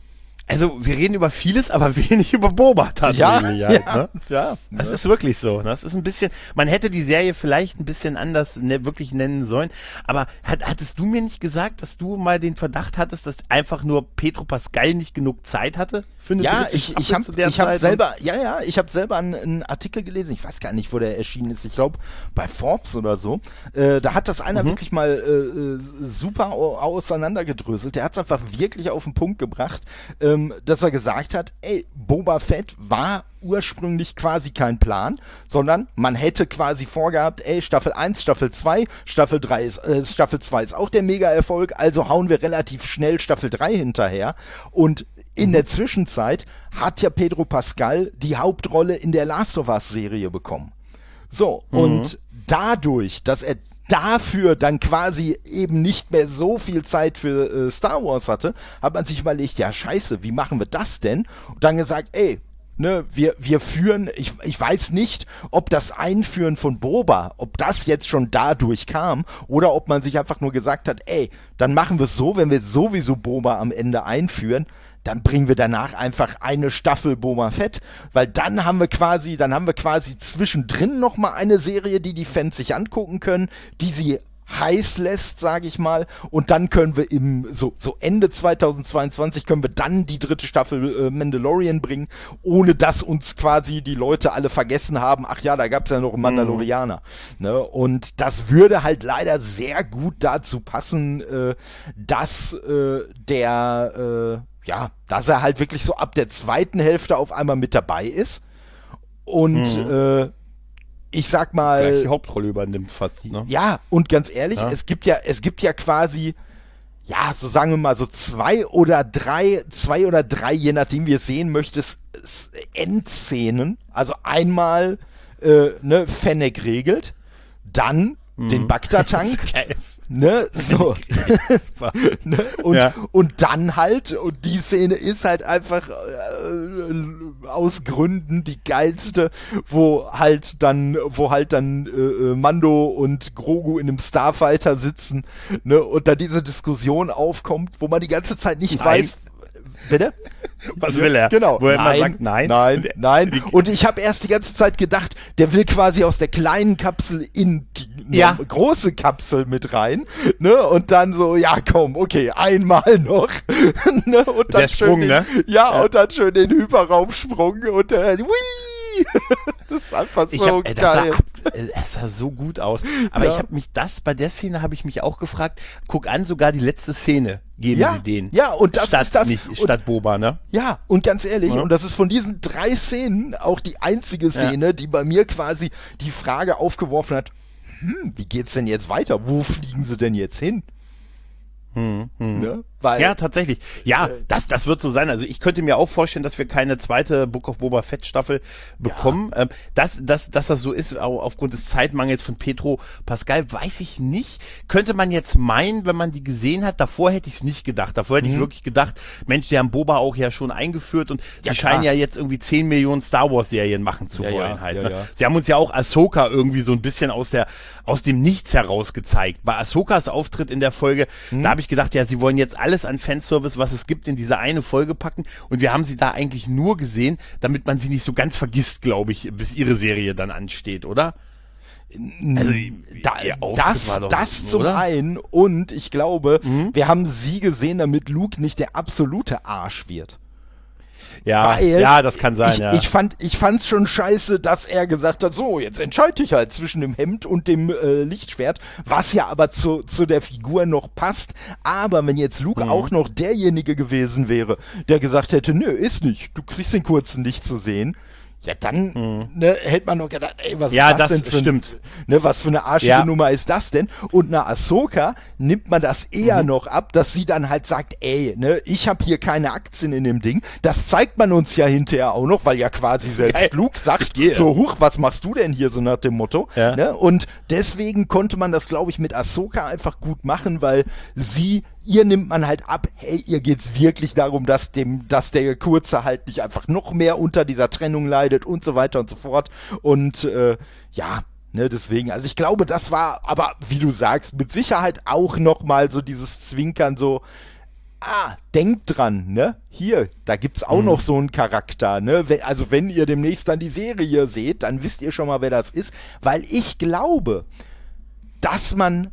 Speaker 2: Also wir reden über vieles, aber wenig über Boba tatsächlich.
Speaker 3: Ja,
Speaker 2: halt,
Speaker 3: ja,
Speaker 2: ne?
Speaker 3: ja.
Speaker 2: Das ist wirklich so. Das ist ein bisschen, man hätte die Serie vielleicht ein bisschen anders ne, wirklich nennen sollen. Aber hat, hattest du mir nicht gesagt, dass du mal den Verdacht hattest, dass einfach nur Pedro Pascal nicht genug Zeit hatte für eine
Speaker 3: Ja,
Speaker 2: dritte
Speaker 3: ich,
Speaker 2: Staffel
Speaker 3: ich habe
Speaker 2: zu der
Speaker 3: ich hab
Speaker 2: Zeit?
Speaker 3: selber, ja, ja, ich habe selber einen, einen Artikel gelesen, ich weiß gar nicht, wo der erschienen ist, ich glaube bei Forbes oder so. Äh, da hat das einer
Speaker 2: Mhm.
Speaker 3: wirklich mal äh, super au- auseinandergedröselt. Der hat es einfach wirklich auf den Punkt gebracht, ähm, dass er gesagt hat, ey, Boba Fett war ursprünglich quasi kein Plan, sondern man hätte quasi vorgehabt, ey, Staffel eins, Staffel zwei, Staffel drei ist, äh, Staffel zwei ist auch der Mega-Erfolg, also hauen wir relativ schnell Staffel drei hinterher und in mhm. der Zwischenzeit hat ja Pedro Pascal die Hauptrolle in der Last of Us Serie bekommen. So, mhm. und dadurch, dass er dafür dann quasi eben nicht mehr so viel Zeit für äh, Star Wars hatte, hat man sich überlegt, ja scheiße, wie machen wir das denn? Und dann gesagt, ey, ne, wir, wir führen, ich, ich weiß nicht, ob das Einführen von Boba, ob das jetzt schon dadurch kam oder ob man sich einfach nur gesagt hat, ey, dann machen wir es so, wenn wir sowieso Boba am Ende einführen, dann bringen wir danach einfach eine Staffel Boba Fett, weil dann haben wir quasi, dann haben wir quasi zwischendrin nochmal eine Serie, die die Fans sich angucken können, die sie heiß lässt, sage ich mal, und dann können wir im so so Ende zweitausendzweiundzwanzig können wir dann die dritte Staffel äh, Mandalorian bringen, ohne dass uns quasi die Leute alle vergessen haben, ach ja, da gab's ja noch einen Mandalorianer, mhm. ne? Und das würde halt leider sehr gut dazu passen, äh, dass äh, der äh, ja, dass er halt wirklich so ab der zweiten Hälfte auf einmal mit dabei ist und mhm. äh, ich sag mal,
Speaker 2: gleich die Hauptrolle übernimmt fast, ne?
Speaker 3: Ja, und ganz ehrlich, ja. es gibt ja, es gibt ja quasi, ja, so sagen wir mal, so zwei oder drei, zwei oder drei, je nachdem wie es sehen möchtest, Endszenen. Also einmal, äh, ne, Fennec regelt, dann mhm. den Bagdad-Tank. Ne, so. ne? Und, ja. und dann halt, und die Szene ist halt einfach äh, aus Gründen die geilste, wo halt dann, wo halt dann äh, Mando und Grogu in einem Starfighter sitzen, ne, und da diese Diskussion aufkommt, wo man die ganze Zeit nicht
Speaker 2: Nein.
Speaker 3: weiß, bitte?
Speaker 2: Was will er?
Speaker 3: Genau.
Speaker 2: Wo er
Speaker 3: nein,
Speaker 2: immer sagt, nein.
Speaker 3: Nein, nein. Und ich habe erst die ganze Zeit gedacht, der will quasi aus der kleinen Kapsel in die
Speaker 2: ja.
Speaker 3: ne, große Kapsel mit rein. Ne? Und dann so, ja komm, okay, einmal noch. ne? Und dann
Speaker 2: der
Speaker 3: schön
Speaker 2: Sprung,
Speaker 3: den,
Speaker 2: ne?
Speaker 3: Ja,
Speaker 2: ja,
Speaker 3: und dann schön den Hyperraumsprung und dann, wii! Das ist einfach so
Speaker 2: ich hab, ey, das
Speaker 3: geil.
Speaker 2: Sah ab, es sah so gut aus. Aber
Speaker 3: Ja.
Speaker 2: ich habe mich das, bei der Szene habe ich mich auch gefragt, guck an, sogar die letzte Szene geben
Speaker 3: Ja,
Speaker 2: sie denen.
Speaker 3: ja, und das
Speaker 2: statt,
Speaker 3: ist das.
Speaker 2: Nicht,
Speaker 3: Und-
Speaker 2: statt Boba, ne?
Speaker 3: Ja, und ganz ehrlich,
Speaker 2: Ja.
Speaker 3: und das ist von diesen drei Szenen auch die einzige Szene, die bei mir quasi die Frage aufgeworfen hat, hm, wie geht's denn jetzt weiter? Wo fliegen sie denn jetzt hin?
Speaker 2: Hm, hm.
Speaker 3: Ne? Weil,
Speaker 2: Ja, tatsächlich. Ja,
Speaker 3: Äh,
Speaker 2: das, das wird so sein. Also ich könnte mir auch vorstellen, dass wir keine zweite Book of Boba Fett Staffel bekommen. Ähm, dass, dass, dass das so ist, auch aufgrund des Zeitmangels von Pedro Pascal, weiß ich nicht. Könnte man jetzt meinen, wenn man die gesehen hat, davor hätte ich es nicht gedacht. Davor hätte
Speaker 3: Mhm.
Speaker 2: ich wirklich gedacht, Mensch, die haben Boba auch ja schon eingeführt und
Speaker 3: Ja,
Speaker 2: sie
Speaker 3: klar.
Speaker 2: scheinen ja jetzt irgendwie zehn Millionen Star Wars Serien machen zu
Speaker 3: Ja, ja,
Speaker 2: wollen halt.
Speaker 3: ja,
Speaker 2: ne?
Speaker 3: ja.
Speaker 2: Sie haben uns ja auch Ahsoka irgendwie so ein bisschen aus der, aus dem Nichts heraus gezeigt. Bei Ahsokas Auftritt in der Folge,
Speaker 3: Mhm.
Speaker 2: da habe ich gedacht, ja, sie wollen jetzt alles an Fanservice, was es gibt, in diese eine Folge packen. Und wir haben sie da eigentlich nur gesehen, damit man sie nicht so ganz vergisst, glaube ich, bis ihre Serie dann ansteht, oder? Also,
Speaker 3: da,
Speaker 2: ihr Auftritt
Speaker 3: das,
Speaker 2: war doch-
Speaker 3: das zum
Speaker 2: oder?
Speaker 3: einen, und ich glaube,
Speaker 2: Mhm.
Speaker 3: wir haben sie gesehen, damit Luke nicht der absolute Arsch wird.
Speaker 2: Ja,
Speaker 3: Weil
Speaker 2: ja, das kann sein,
Speaker 3: ich,
Speaker 2: ja.
Speaker 3: Ich fand, ich fand's schon scheiße, dass er gesagt hat, so, jetzt entscheide ich halt zwischen dem Hemd und dem äh, Lichtschwert, was ja aber zu, zu der Figur noch passt. Aber wenn jetzt Luke
Speaker 2: Mhm.
Speaker 3: auch noch derjenige gewesen wäre, der gesagt hätte, nö, ist nicht, du kriegst den kurzen nicht zu sehen, ja, dann ne, hätte man noch gedacht, ey, was
Speaker 2: Mhm. Ja,
Speaker 3: ist das,
Speaker 2: das
Speaker 3: denn für ein-
Speaker 2: stimmt.
Speaker 3: Ne, was für eine arschige
Speaker 2: Ja.
Speaker 3: Nummer ist das denn? Und einer Ahsoka nimmt man das eher
Speaker 2: Mhm.
Speaker 3: noch ab, dass sie dann halt sagt, ey, ne, ich habe hier keine Aktien in dem Ding. Das zeigt man uns ja hinterher auch noch, weil ja quasi selbst
Speaker 2: geil.
Speaker 3: Luke sagt,
Speaker 2: Ich gehe.
Speaker 3: so, huch, was machst du denn hier, so nach dem Motto?
Speaker 2: Ja.
Speaker 3: Ne? Und deswegen konnte man das, glaube ich, mit Ahsoka einfach gut machen, weil sie, ihr nimmt man halt ab, hey, ihr geht's wirklich darum, dass dem, dass der Kurze halt nicht einfach noch mehr unter dieser Trennung leidet und so weiter und so fort. Und äh, ja, ne, deswegen, also ich glaube, das war, aber wie du sagst, mit Sicherheit auch noch mal so dieses Zwinkern so, ah, denkt dran, ne? Hier, da gibt's auch mhm. noch so einen Charakter, ne? Wenn, also wenn ihr demnächst dann die Serie seht, dann wisst ihr schon mal, wer das ist, weil ich glaube, dass man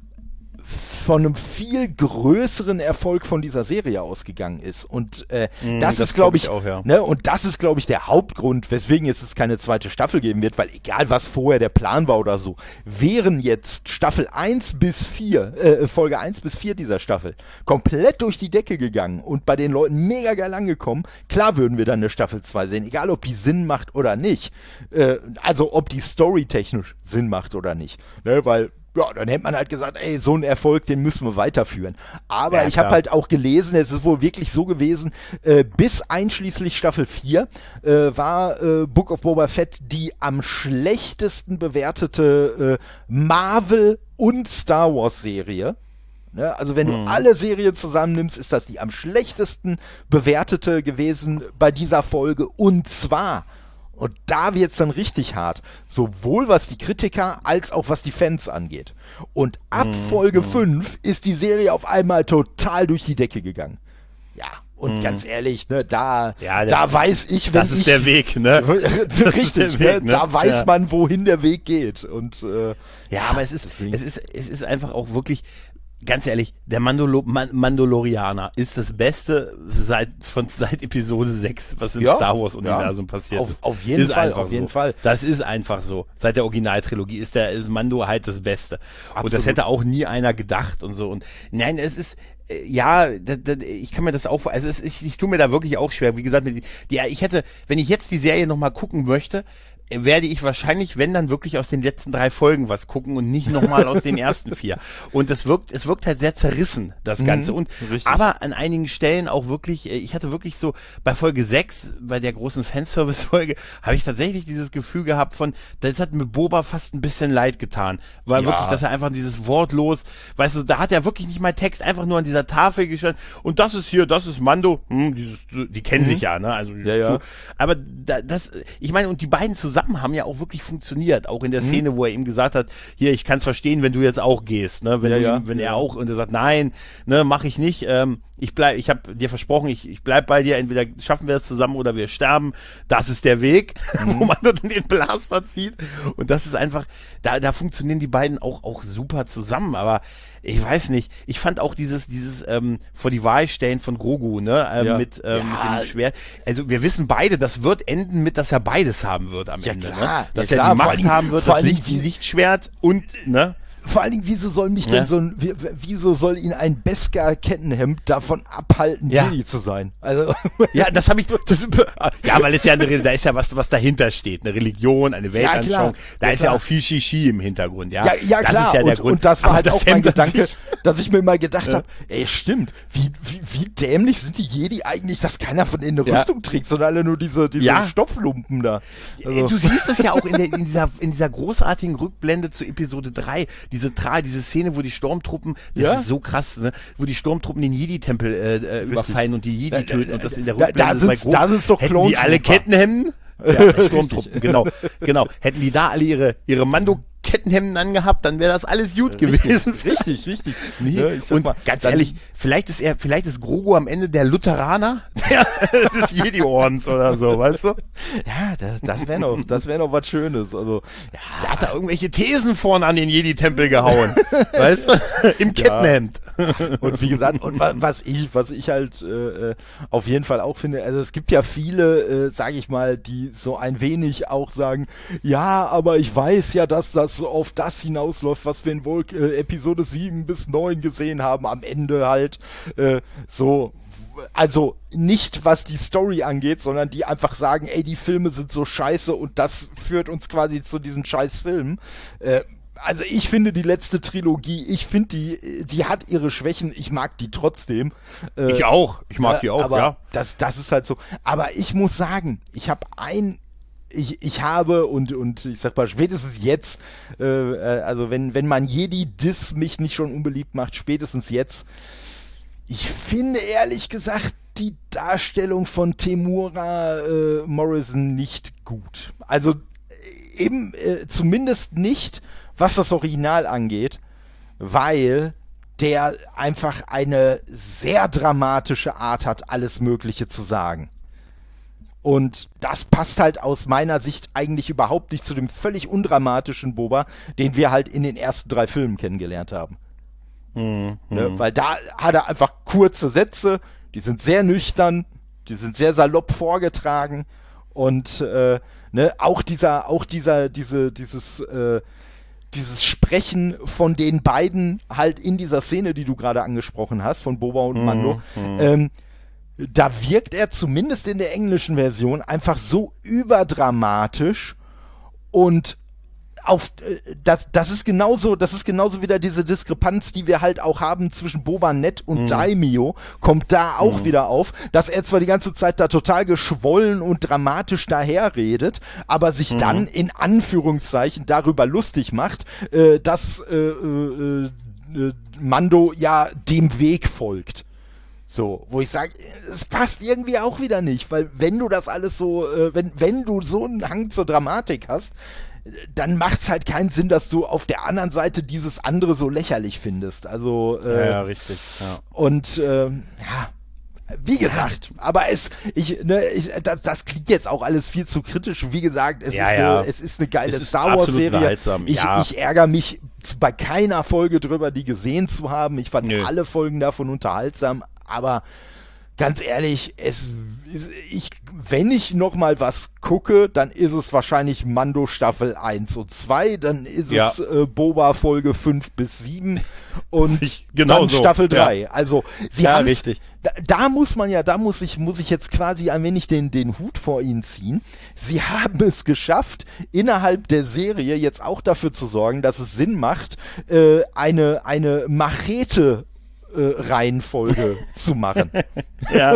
Speaker 3: von einem viel größeren Erfolg von dieser Serie ausgegangen ist. Und äh, mm, das, das ist, glaube ich,
Speaker 2: ich auch, ja.
Speaker 3: ne, und das ist, glaube ich, der Hauptgrund, weswegen es es keine zweite Staffel geben wird, weil egal, was vorher der Plan war oder so, wären jetzt Staffel eins bis vier, äh, Folge eins bis vier dieser Staffel komplett durch die Decke gegangen und bei den Leuten mega geil angekommen, klar würden wir dann eine Staffel zwei sehen, egal ob die Sinn macht oder nicht. Äh, also ob die storytechnisch Sinn macht oder nicht. Ne, weil ja, dann hätte man halt gesagt, ey, so ein Erfolg, den müssen wir weiterführen. Aber ja, ich habe halt auch gelesen, es ist wohl wirklich so gewesen, äh, bis einschließlich Staffel vier äh, war äh, Book of Boba Fett die am schlechtesten bewertete äh, Marvel- und Star Wars-Serie. Ne? Also wenn hm. du alle Serien zusammennimmst, ist das die am schlechtesten bewertete gewesen bei dieser Folge. Und zwar... Und da wird's dann richtig hart. Sowohl was die Kritiker als auch was die Fans angeht. Und ab mm, Folge mm. fünf ist die Serie auf einmal total durch die Decke gegangen. Ja, und mm. ganz ehrlich, ne, da,
Speaker 2: ja, der,
Speaker 3: da weiß ich, wenn
Speaker 2: das ist
Speaker 3: ich,
Speaker 2: der Weg, ne?
Speaker 3: Richtig,
Speaker 2: der Weg,
Speaker 3: ne? Da
Speaker 2: ne?
Speaker 3: weiß
Speaker 2: ja.
Speaker 3: man, wohin der Weg geht. Und äh,
Speaker 2: ja,
Speaker 3: ja,
Speaker 2: aber es ist, deswegen. es ist, es ist einfach auch wirklich. Ganz ehrlich, der Mandalo- Man- Mandalorianer ist das Beste seit von seit Episode sechs, was im
Speaker 3: ja,
Speaker 2: Star Wars Universum
Speaker 3: ja.
Speaker 2: passiert
Speaker 3: auf,
Speaker 2: ist.
Speaker 3: Auf jeden
Speaker 2: ist
Speaker 3: Fall,
Speaker 2: einfach
Speaker 3: auf jeden
Speaker 2: so.
Speaker 3: Fall.
Speaker 2: Das ist einfach so. Seit der Originaltrilogie ist der ist Mando halt das Beste. Absolut. Und das hätte auch nie einer gedacht und so. Und nein, es ist äh, ja, da, da, ich kann mir das auch, also es, ich, ich tue mir da wirklich auch schwer. Wie gesagt, mit, die, ich hätte, wenn ich jetzt die Serie nochmal gucken möchte, werde ich wahrscheinlich, wenn dann wirklich aus den letzten drei Folgen was gucken und nicht nochmal aus den ersten vier. Und das wirkt, es wirkt halt sehr zerrissen, das Ganze.
Speaker 3: Mhm,
Speaker 2: und
Speaker 3: richtig.
Speaker 2: aber an einigen Stellen auch wirklich, ich hatte wirklich so, bei Folge sechs, bei der großen Fanservice-Folge, habe ich tatsächlich dieses Gefühl gehabt von, das hat mir Boba fast ein bisschen leid getan. Weil
Speaker 3: Ja.
Speaker 2: wirklich, dass er einfach dieses wortlos, weißt du, da hat er wirklich nicht mal Text, einfach nur an dieser Tafel gestanden. Und das ist hier, das ist Mando, hm, dieses, die kennen
Speaker 3: Mhm.
Speaker 2: sich ja, ne? Also,
Speaker 3: Ja, ja.
Speaker 2: so. Aber da, das, ich meine, und die beiden zusammen haben ja auch wirklich funktioniert, auch in der
Speaker 3: Mhm.
Speaker 2: Szene, wo er ihm gesagt hat, hier, ich kann es verstehen, wenn du jetzt auch gehst, ne, wenn,
Speaker 3: Ja,
Speaker 2: du,
Speaker 3: ja.
Speaker 2: wenn
Speaker 3: Ja.
Speaker 2: er auch, und er sagt, nein, ne, mach ich nicht, ähm, ich bleib, ich habe dir versprochen, ich, ich bleib bei dir, entweder schaffen wir es zusammen oder wir sterben, das ist der Weg,
Speaker 3: Mhm.
Speaker 2: wo man dann den Blaster zieht, und das ist einfach, da, da funktionieren die beiden auch, auch super zusammen, aber ich weiß nicht, ich fand auch dieses, dieses ähm, vor die Wahl stellen von Grogu, ne, ähm,
Speaker 3: Ja.
Speaker 2: mit, ähm,
Speaker 3: Ja.
Speaker 2: mit dem Schwert, also wir wissen beide, das wird enden mit, dass er beides haben wird am
Speaker 3: Ja,
Speaker 2: Ende,
Speaker 3: klar.
Speaker 2: ne? Dass
Speaker 3: Ja,
Speaker 2: er
Speaker 3: klar.
Speaker 2: die
Speaker 3: Vor
Speaker 2: Macht
Speaker 3: allen Dingen-
Speaker 2: haben wird,
Speaker 3: vor
Speaker 2: das
Speaker 3: allen
Speaker 2: Licht,
Speaker 3: Dingen-
Speaker 2: Lichtschwert und, ne?
Speaker 3: Vor allen Dingen, wieso soll mich
Speaker 2: Ja.
Speaker 3: denn so ein, wie, wieso soll ihn ein Beskar-Kettenhemd davon abhalten,
Speaker 2: Ja.
Speaker 3: Jedi zu sein? Also,
Speaker 2: Ja, das habe ich, das, ja, weil es ja eine, da ist ja was, was dahinter steht, eine Religion, eine Weltanschauung,
Speaker 3: klar.
Speaker 2: da
Speaker 3: Ja,
Speaker 2: ist
Speaker 3: klar.
Speaker 2: ja auch viel Shishi im Hintergrund, ja.
Speaker 3: ja, ja
Speaker 2: das
Speaker 3: klar,
Speaker 2: ist ja der
Speaker 3: und,
Speaker 2: Grund.
Speaker 3: und das war
Speaker 2: Aber
Speaker 3: halt
Speaker 2: das
Speaker 3: auch mein
Speaker 2: Hemd an
Speaker 3: Gedanke,
Speaker 2: sich-
Speaker 3: dass ich mir mal gedacht
Speaker 2: Ja.
Speaker 3: habe, ey, stimmt, wie, wie, wie dämlich sind die Jedi eigentlich, dass keiner von ihnen eine
Speaker 2: Ja.
Speaker 3: Rüstung trägt, sondern alle nur diese, diese
Speaker 2: Ja.
Speaker 3: Stofflumpen da. Also,
Speaker 2: Du siehst es ja auch in, der, in, dieser, in dieser großartigen Rückblende zu Episode drei, diese Tra, diese Szene, wo die Stormtruppen, das
Speaker 3: Ja.
Speaker 2: ist so krass, ne? Wo die Stormtruppen den Jedi-Tempel äh, äh, überfallen und die Jedi
Speaker 3: Da-
Speaker 2: töten und das in der
Speaker 3: da-
Speaker 2: Rückblende
Speaker 3: da
Speaker 2: ist bei
Speaker 3: sind's- da sind's doch
Speaker 2: hätten die alle
Speaker 3: Klontrooper.
Speaker 2: Kettenhemden? Ja, Sturmtruppen, genau, genau. Hätten die da alle ihre, ihre Mando-Kettenhemden angehabt, dann wäre das alles gut gewesen.
Speaker 3: richtig, richtig.
Speaker 2: Nee.
Speaker 3: Ja, ich sag
Speaker 2: Und
Speaker 3: mal,
Speaker 2: ganz
Speaker 3: dann-
Speaker 2: ehrlich, vielleicht ist er, vielleicht ist Grogu am Ende der Lutheraner der, des Jedi-Ordens oder so, weißt du?
Speaker 3: Ja, das, das wäre noch, das wäre noch was Schönes. Also, ja,
Speaker 2: Der hat da irgendwelche Thesen vorne an den Jedi-Tempel gehauen, weißt du? Im Kettenhemd.
Speaker 3: und wie gesagt, und wa- was ich, was ich halt äh, äh, auf jeden Fall auch finde, also es gibt ja viele, äh, sage ich mal, die so ein wenig auch sagen, ja, aber ich weiß ja, dass das so auf das hinausläuft, was wir in Volk, äh, Episode sieben bis neun gesehen haben, am Ende halt äh, so. Also nicht was die Story angeht, sondern die einfach sagen, ey, die Filme sind so scheiße und das führt uns quasi zu diesen scheiß Filmen. Äh, also ich finde die letzte Trilogie, ich finde die, die hat ihre Schwächen, ich mag die trotzdem. Äh,
Speaker 2: Ich auch, ich mag die auch,
Speaker 3: aber
Speaker 2: ja.
Speaker 3: Das, das ist halt so. Aber ich muss sagen, ich habe ein Ich, ich habe und, und ich sag mal, spätestens jetzt, äh, also wenn, wenn man Jedi-Diss mich nicht schon unbeliebt macht, spätestens jetzt, ich finde ehrlich gesagt die Darstellung von Temuera äh, Morrison nicht gut. Also eben äh, zumindest nicht, was das Original angeht, weil der einfach eine sehr dramatische Art hat, alles Mögliche zu sagen. Und das passt halt aus meiner Sicht eigentlich überhaupt nicht zu dem völlig undramatischen Boba, den wir halt in den ersten drei Filmen kennengelernt haben.
Speaker 2: Mhm.
Speaker 3: Ne? Weil da hat er einfach kurze Sätze, die sind sehr nüchtern, die sind sehr salopp vorgetragen und äh, ne, auch dieser, auch dieser, diese, dieses, äh, dieses Sprechen von den beiden halt in dieser Szene, die du gerade angesprochen hast, von Boba und Mando,
Speaker 2: mhm.
Speaker 3: ähm, da wirkt er zumindest in der englischen Version einfach so überdramatisch und auf das das ist genauso, das ist genauso wieder diese Diskrepanz, die wir halt auch haben zwischen Boba Fett und
Speaker 2: mhm.
Speaker 3: Daimyo, kommt da auch
Speaker 2: mhm.
Speaker 3: wieder auf, dass er zwar die ganze Zeit da total geschwollen und dramatisch daherredet, aber sich mhm. dann in Anführungszeichen darüber lustig macht, äh, dass äh, äh, äh, Mando ja dem Weg folgt. So, wo ich sage, es passt irgendwie auch wieder nicht, weil wenn du das alles so, äh, wenn, wenn du so einen Hang zur Dramatik hast, dann macht's halt keinen Sinn, dass du auf der anderen Seite dieses andere so lächerlich findest. Also, äh,
Speaker 2: ja, ja, richtig. Ja.
Speaker 3: Und, äh, ja, wie gesagt, aber es, ich, ne, ich, das, das klingt jetzt auch alles viel zu kritisch. Wie gesagt, es,
Speaker 2: ja,
Speaker 3: ist,
Speaker 2: ja.
Speaker 3: Eine, es ist eine geile
Speaker 2: es ist
Speaker 3: Star Wars Serie. Ich,
Speaker 2: ja.
Speaker 3: ich ärgere mich bei keiner Folge drüber, die gesehen zu haben. Ich fand
Speaker 2: Nö.
Speaker 3: alle Folgen davon unterhaltsam, aber ganz ehrlich, es, ich, wenn ich noch mal was gucke, dann ist es wahrscheinlich Mando Staffel eins und zwei, dann ist
Speaker 2: ja.
Speaker 3: es äh, Boba Folge fünf bis sieben und
Speaker 2: ich, genau
Speaker 3: dann
Speaker 2: so.
Speaker 3: Staffel drei.
Speaker 2: Ja.
Speaker 3: Also, sie
Speaker 2: ja,
Speaker 3: haben
Speaker 2: richtig.
Speaker 3: Da, da muss man ja, da muss ich, muss ich jetzt quasi ein wenig den, den Hut vor ihnen ziehen. Sie haben es geschafft, innerhalb der Serie jetzt auch dafür zu sorgen, dass es Sinn macht, äh, eine, eine Machete Äh, Reihenfolge zu machen.
Speaker 2: Ja.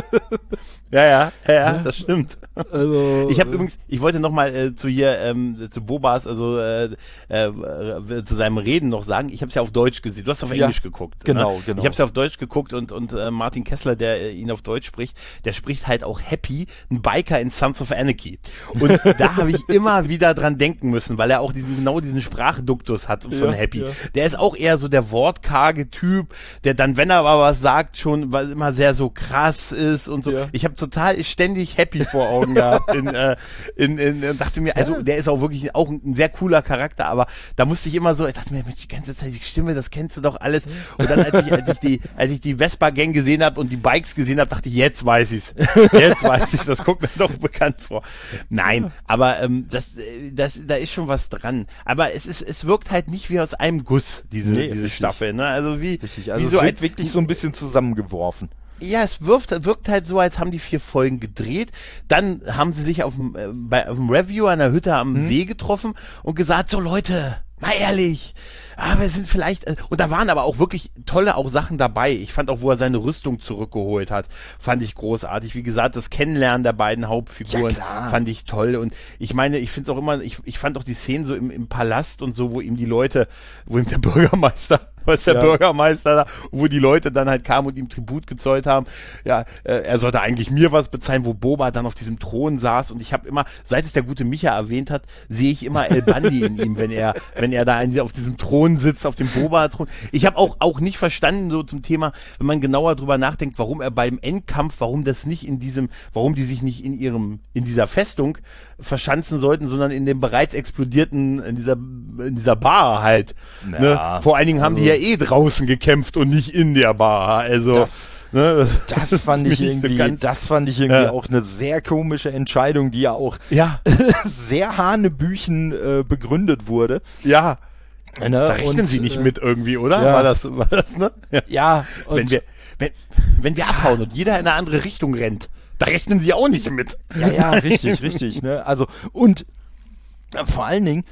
Speaker 2: ja, ja, ja, ja, das stimmt.
Speaker 3: Also,
Speaker 2: ich habe übrigens, ich wollte noch mal äh, zu hier, ähm, zu Bobas, also äh, äh, zu seinem Reden noch sagen, ich habe es ja auf Deutsch gesehen, du hast auf
Speaker 3: ja,
Speaker 2: Englisch geguckt.
Speaker 3: Genau,
Speaker 2: ne?
Speaker 3: genau.
Speaker 2: Ich habe es ja auf Deutsch geguckt und und äh, Martin Kessler, der äh, ihn auf Deutsch spricht, der spricht halt auch Happy, ein Biker in Sons of Anarchy. Und da habe ich immer wieder dran denken müssen, weil er auch diesen genau diesen Sprachduktus hat von
Speaker 3: ja,
Speaker 2: Happy.
Speaker 3: Ja.
Speaker 2: Der ist auch eher so der wortkarge Typ, der dann, wenn er aber was sagt, schon, weil immer sehr so krass ist und so.
Speaker 3: Ja.
Speaker 2: Ich habe total ständig Happy vor Augen gehabt in, äh, in, in, in, dachte mir, also
Speaker 3: ja.
Speaker 2: der ist auch wirklich auch ein sehr cooler Charakter, aber da musste ich immer so, ich dachte mir, Mensch, die ganze Zeit die Stimme, das kennst du doch alles. Und dann, als ich, als ich die, als ich die Vespa-Gang gesehen habe und die Bikes gesehen habe, dachte ich, jetzt weiß ich's. Jetzt weiß ich, das kommt mir doch bekannt vor. Nein, aber ähm, das, das, da ist schon was dran. Aber es ist, es wirkt halt nicht wie aus einem Guss, diese,
Speaker 3: Nee,
Speaker 2: diese
Speaker 3: richtig.
Speaker 2: Staffel, ne? Also wie,
Speaker 3: Richtig, also
Speaker 2: wie
Speaker 3: es
Speaker 2: so
Speaker 3: wird
Speaker 2: ein,
Speaker 3: wirklich so ein bisschen zusammengeworfen.
Speaker 2: Ja, es wirft, wirkt halt so, als haben die vier Folgen gedreht. Dann haben sie sich auf dem, äh, bei, auf dem Review an der Hütte am
Speaker 3: Hm.
Speaker 2: See getroffen und gesagt, so Leute, mal ehrlich, ah, wir sind vielleicht, äh, und da waren aber auch wirklich tolle auch Sachen dabei. Ich fand auch, wo er seine Rüstung zurückgeholt hat, fand ich großartig. Wie gesagt, das Kennenlernen der beiden Hauptfiguren
Speaker 3: Ja,
Speaker 2: fand ich toll. Und ich meine, ich finde es auch immer, ich, ich fand auch die Szenen so im, im Palast und so, wo ihm die Leute, wo ihm der Bürgermeister was der
Speaker 3: ja.
Speaker 2: Bürgermeister da, wo die Leute dann halt kamen und ihm Tribut gezollt haben. Ja, äh, er sollte eigentlich mir was bezahlen, wo Boba dann auf diesem Thron saß und ich habe immer, seit es der gute Micha erwähnt hat, sehe ich immer El Bandi in ihm, wenn er, wenn er da in, auf diesem Thron sitzt, auf dem Boba-Thron. Ich habe auch auch nicht verstanden so zum Thema, wenn man genauer drüber nachdenkt, warum er beim Endkampf, warum das nicht in diesem, warum die sich nicht in ihrem, in dieser Festung verschanzen sollten, sondern in dem bereits explodierten, in dieser, in dieser Bar halt.
Speaker 3: Ja,
Speaker 2: ne? Vor allen Dingen haben
Speaker 3: also
Speaker 2: die ja eh draußen gekämpft und nicht in der Bar. Also
Speaker 3: das,
Speaker 2: ne,
Speaker 3: das, das fand ich irgendwie, so das fand ich irgendwie
Speaker 2: ja.
Speaker 3: auch eine sehr komische Entscheidung, die ja auch
Speaker 2: ja.
Speaker 3: sehr hanebüchen äh, begründet wurde.
Speaker 2: Ja.
Speaker 3: Ne?
Speaker 2: Da rechnen
Speaker 3: und,
Speaker 2: sie nicht
Speaker 3: äh,
Speaker 2: mit irgendwie, oder?
Speaker 3: ja.
Speaker 2: War das, war das, ne? Ja.
Speaker 3: Ja. Und
Speaker 2: Wenn wir, wenn, wenn wir abhauen und jeder in eine andere Richtung rennt, da rechnen sie auch nicht mit.
Speaker 3: Ja, ja, richtig, richtig, ne? Also, und äh, vor allen Dingen,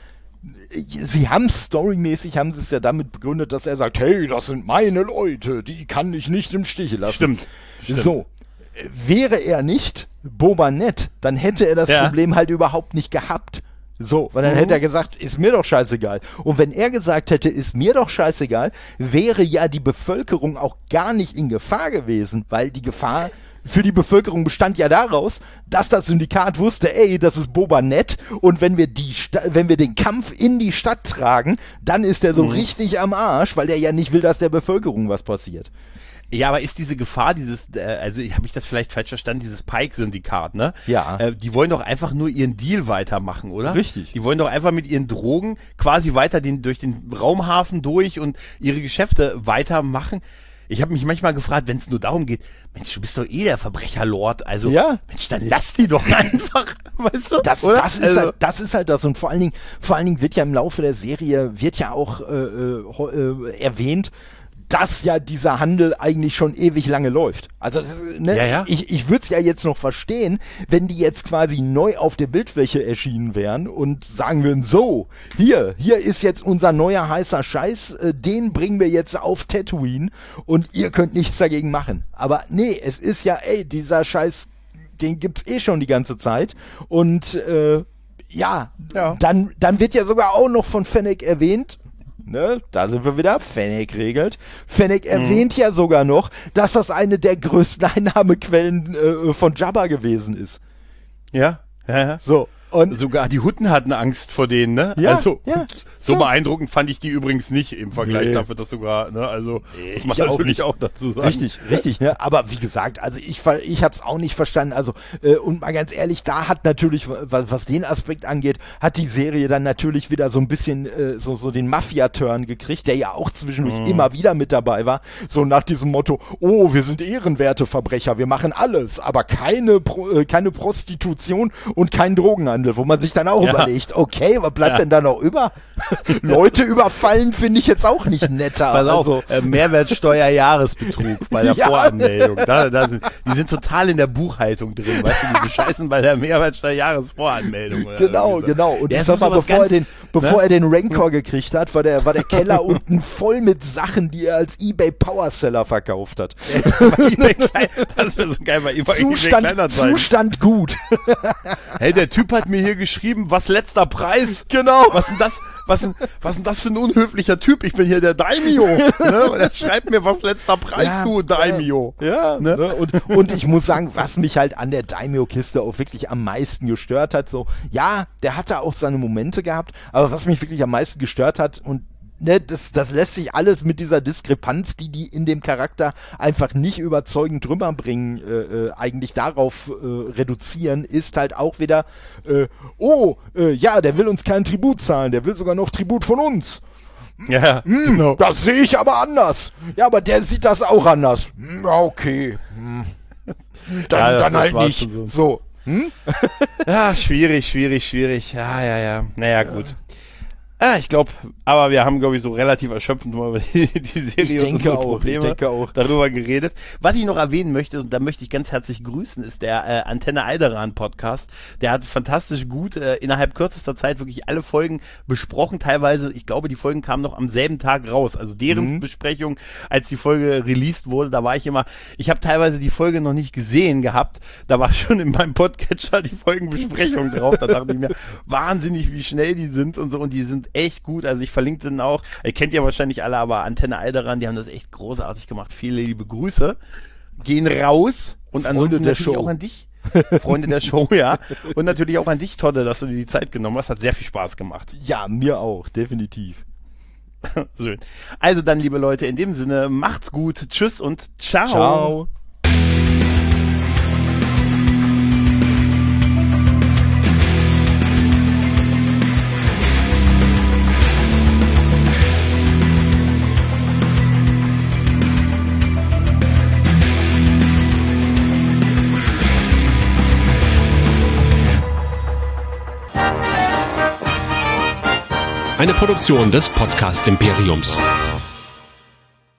Speaker 3: sie haben storymäßig, haben sie es ja damit begründet, dass er sagt, hey, das sind meine Leute, die kann ich nicht im Stich lassen.
Speaker 2: Stimmt. Stimmt.
Speaker 3: So, äh, wäre er nicht Boba Fett, dann hätte er das
Speaker 2: Ja.
Speaker 3: Problem halt überhaupt nicht gehabt. So, weil dann
Speaker 2: Mhm.
Speaker 3: hätte er gesagt, ist mir doch scheißegal. Und wenn er gesagt hätte, ist mir doch scheißegal, wäre ja die Bevölkerung auch gar nicht in Gefahr gewesen, weil die Gefahr für die Bevölkerung bestand ja daraus, dass das Syndikat wusste, ey, das ist Boba Nett und wenn wir die Sta- wenn wir den Kampf in die Stadt tragen, dann ist der so mhm. richtig am Arsch, weil der ja nicht will, dass der Bevölkerung was passiert.
Speaker 2: Ja, aber ist diese Gefahr, dieses, äh, also habe ich das vielleicht falsch verstanden, dieses Pike-Syndikat, ne?
Speaker 3: Ja.
Speaker 2: Äh, die wollen doch einfach nur ihren Deal weitermachen, oder?
Speaker 3: Richtig.
Speaker 2: Die wollen doch einfach mit ihren Drogen quasi weiter den, durch den Raumhafen durch und ihre Geschäfte weitermachen. Ich habe mich manchmal gefragt, wenn es nur darum geht, Mensch, du bist doch eh der Verbrecherlord, also
Speaker 3: ja.
Speaker 2: Mensch, dann lass die doch einfach, weißt du?
Speaker 3: Das, das, ist
Speaker 2: also,
Speaker 3: halt, das ist halt das und vor allen Dingen, vor allen Dingen wird ja im Laufe der Serie, wird ja auch äh, äh, erwähnt, dass ja dieser Handel eigentlich schon ewig lange läuft. Also ne,
Speaker 2: ja, ja.
Speaker 3: ich, ich würde es ja jetzt noch verstehen, wenn die jetzt quasi neu auf der Bildfläche erschienen wären und sagen würden, so, hier, hier ist jetzt unser neuer heißer Scheiß, äh, den bringen wir jetzt auf Tatooine und ihr könnt nichts dagegen machen. Aber nee, es ist ja, ey, dieser Scheiß, den gibt's eh schon die ganze Zeit und äh, ja,
Speaker 2: ja,
Speaker 3: dann, dann wird ja sogar auch noch von Fennec erwähnt, ne, da sind wir wieder, Fennec regelt. Fennec mhm. erwähnt ja sogar noch, dass das eine der größten Einnahmequellen äh, von Jabba gewesen ist.
Speaker 2: Ja, ja, ja.
Speaker 3: So. Und
Speaker 2: sogar die Hutten hatten Angst vor denen, ne?
Speaker 3: Ja,
Speaker 2: also
Speaker 3: ja,
Speaker 2: so,
Speaker 3: so
Speaker 2: beeindruckend fand ich die übrigens nicht im Vergleich
Speaker 3: nee.
Speaker 2: dafür, dass sogar, ne? Also
Speaker 3: nee,
Speaker 2: muss man
Speaker 3: ich
Speaker 2: natürlich
Speaker 3: auch,
Speaker 2: auch dazu sagen.
Speaker 3: Richtig, richtig, ne? Aber wie gesagt, also ich ich habe es auch nicht verstanden. Also äh, und mal ganz ehrlich, da hat natürlich, was, was den Aspekt angeht, hat die Serie dann natürlich wieder so ein bisschen äh, so so den Mafia-Turn gekriegt, der ja auch zwischendurch mm. immer wieder mit dabei war. So nach diesem Motto: Oh, wir sind ehrenwerte Verbrecher, wir machen alles, aber keine Pro, äh, keine Prostitution und kein Drogenhandel, wo man sich dann auch ja. überlegt, okay, was bleibt ja. denn da noch über? Leute überfallen finde ich jetzt auch nicht netter.
Speaker 2: Pass auf,
Speaker 3: also,
Speaker 2: äh, Mehrwertsteuer-Jahresbetrug bei der ja. Voranmeldung. Da, da sind, die sind total in der Buchhaltung drin, weißt du, die bescheißen bei der Mehrwertsteuer-Jahresvoranmeldung.
Speaker 3: Genau, genau. Und
Speaker 2: ja,
Speaker 3: ich sag mal, bevor,
Speaker 2: ganz,
Speaker 3: er den, bevor
Speaker 2: ne?
Speaker 3: er den Rancor gekriegt hat, war der, war der Keller unten voll mit Sachen, die er als eBay Powerseller verkauft hat.
Speaker 2: Das wäre so geil bei eBay.
Speaker 3: Zustand, Zustand gut.
Speaker 2: Hey, der Typ hat mir hier geschrieben, was letzter Preis.
Speaker 3: Genau.
Speaker 2: Was denn das, was denn, was denn das für ein unhöflicher Typ? Ich bin hier der Daimyo. Ne? Und er schreibt mir, was letzter Preis,
Speaker 3: ja,
Speaker 2: du Daimyo.
Speaker 3: Ja, ne? Ne? Und, und ich muss sagen, was mich halt an der Daimyo-Kiste auch wirklich am meisten gestört hat, so, ja, der hatte auch seine Momente gehabt, aber was mich wirklich am meisten gestört hat und Ne, das, das lässt sich alles mit dieser Diskrepanz, die die in dem Charakter einfach nicht überzeugend drüber bringen, äh, äh, eigentlich darauf äh, reduzieren, ist halt auch wieder, äh, oh, äh, ja, der will uns keinen Tribut zahlen, der will sogar noch Tribut von uns.
Speaker 2: Ja,
Speaker 3: hm, genau. Das sehe ich aber anders. Ja, aber der sieht das auch anders. Hm, okay. Hm. Dann,
Speaker 2: ja,
Speaker 3: dann halt nicht.
Speaker 2: So.
Speaker 3: so. Hm?
Speaker 2: Ja, schwierig, schwierig, schwierig. Ja, ja, ja. Naja, gut. Ja. Ah, ich glaube, aber wir haben, glaube ich, so relativ erschöpfend mal über die, die Serie
Speaker 3: ich denke
Speaker 2: und unsere
Speaker 3: auch,
Speaker 2: Probleme
Speaker 3: ich denke auch.
Speaker 2: darüber geredet. Was ich noch erwähnen möchte, und da möchte ich ganz herzlich grüßen, ist der äh, Antenne Alderan Podcast. Der hat fantastisch gut äh, innerhalb kürzester Zeit wirklich alle Folgen besprochen. Teilweise, ich glaube, die Folgen kamen noch am selben Tag raus. Also deren mhm. Besprechung, als die Folge released wurde, da war ich immer, ich habe teilweise die Folge noch nicht gesehen gehabt. Da war schon in meinem Podcatcher die Folgenbesprechung drauf. Da dachte ich mir, wahnsinnig, wie schnell die sind und so. Und die sind echt gut, also ich verlinke den auch, ihr kennt ja wahrscheinlich alle, aber Antenne Alderan, die haben das echt großartig gemacht, viele liebe Grüße, gehen raus und ansonsten natürlich Show. Auch an dich, Freunde der Show, ja, und natürlich auch an dich, Todde, dass du dir die Zeit genommen hast, hat sehr viel Spaß gemacht.
Speaker 3: Ja, mir auch, definitiv.
Speaker 2: Schön. Also dann, liebe Leute, in dem Sinne, macht's gut, tschüss und ciao.
Speaker 3: Ciao.
Speaker 4: Eine Produktion des Podcast Imperiums.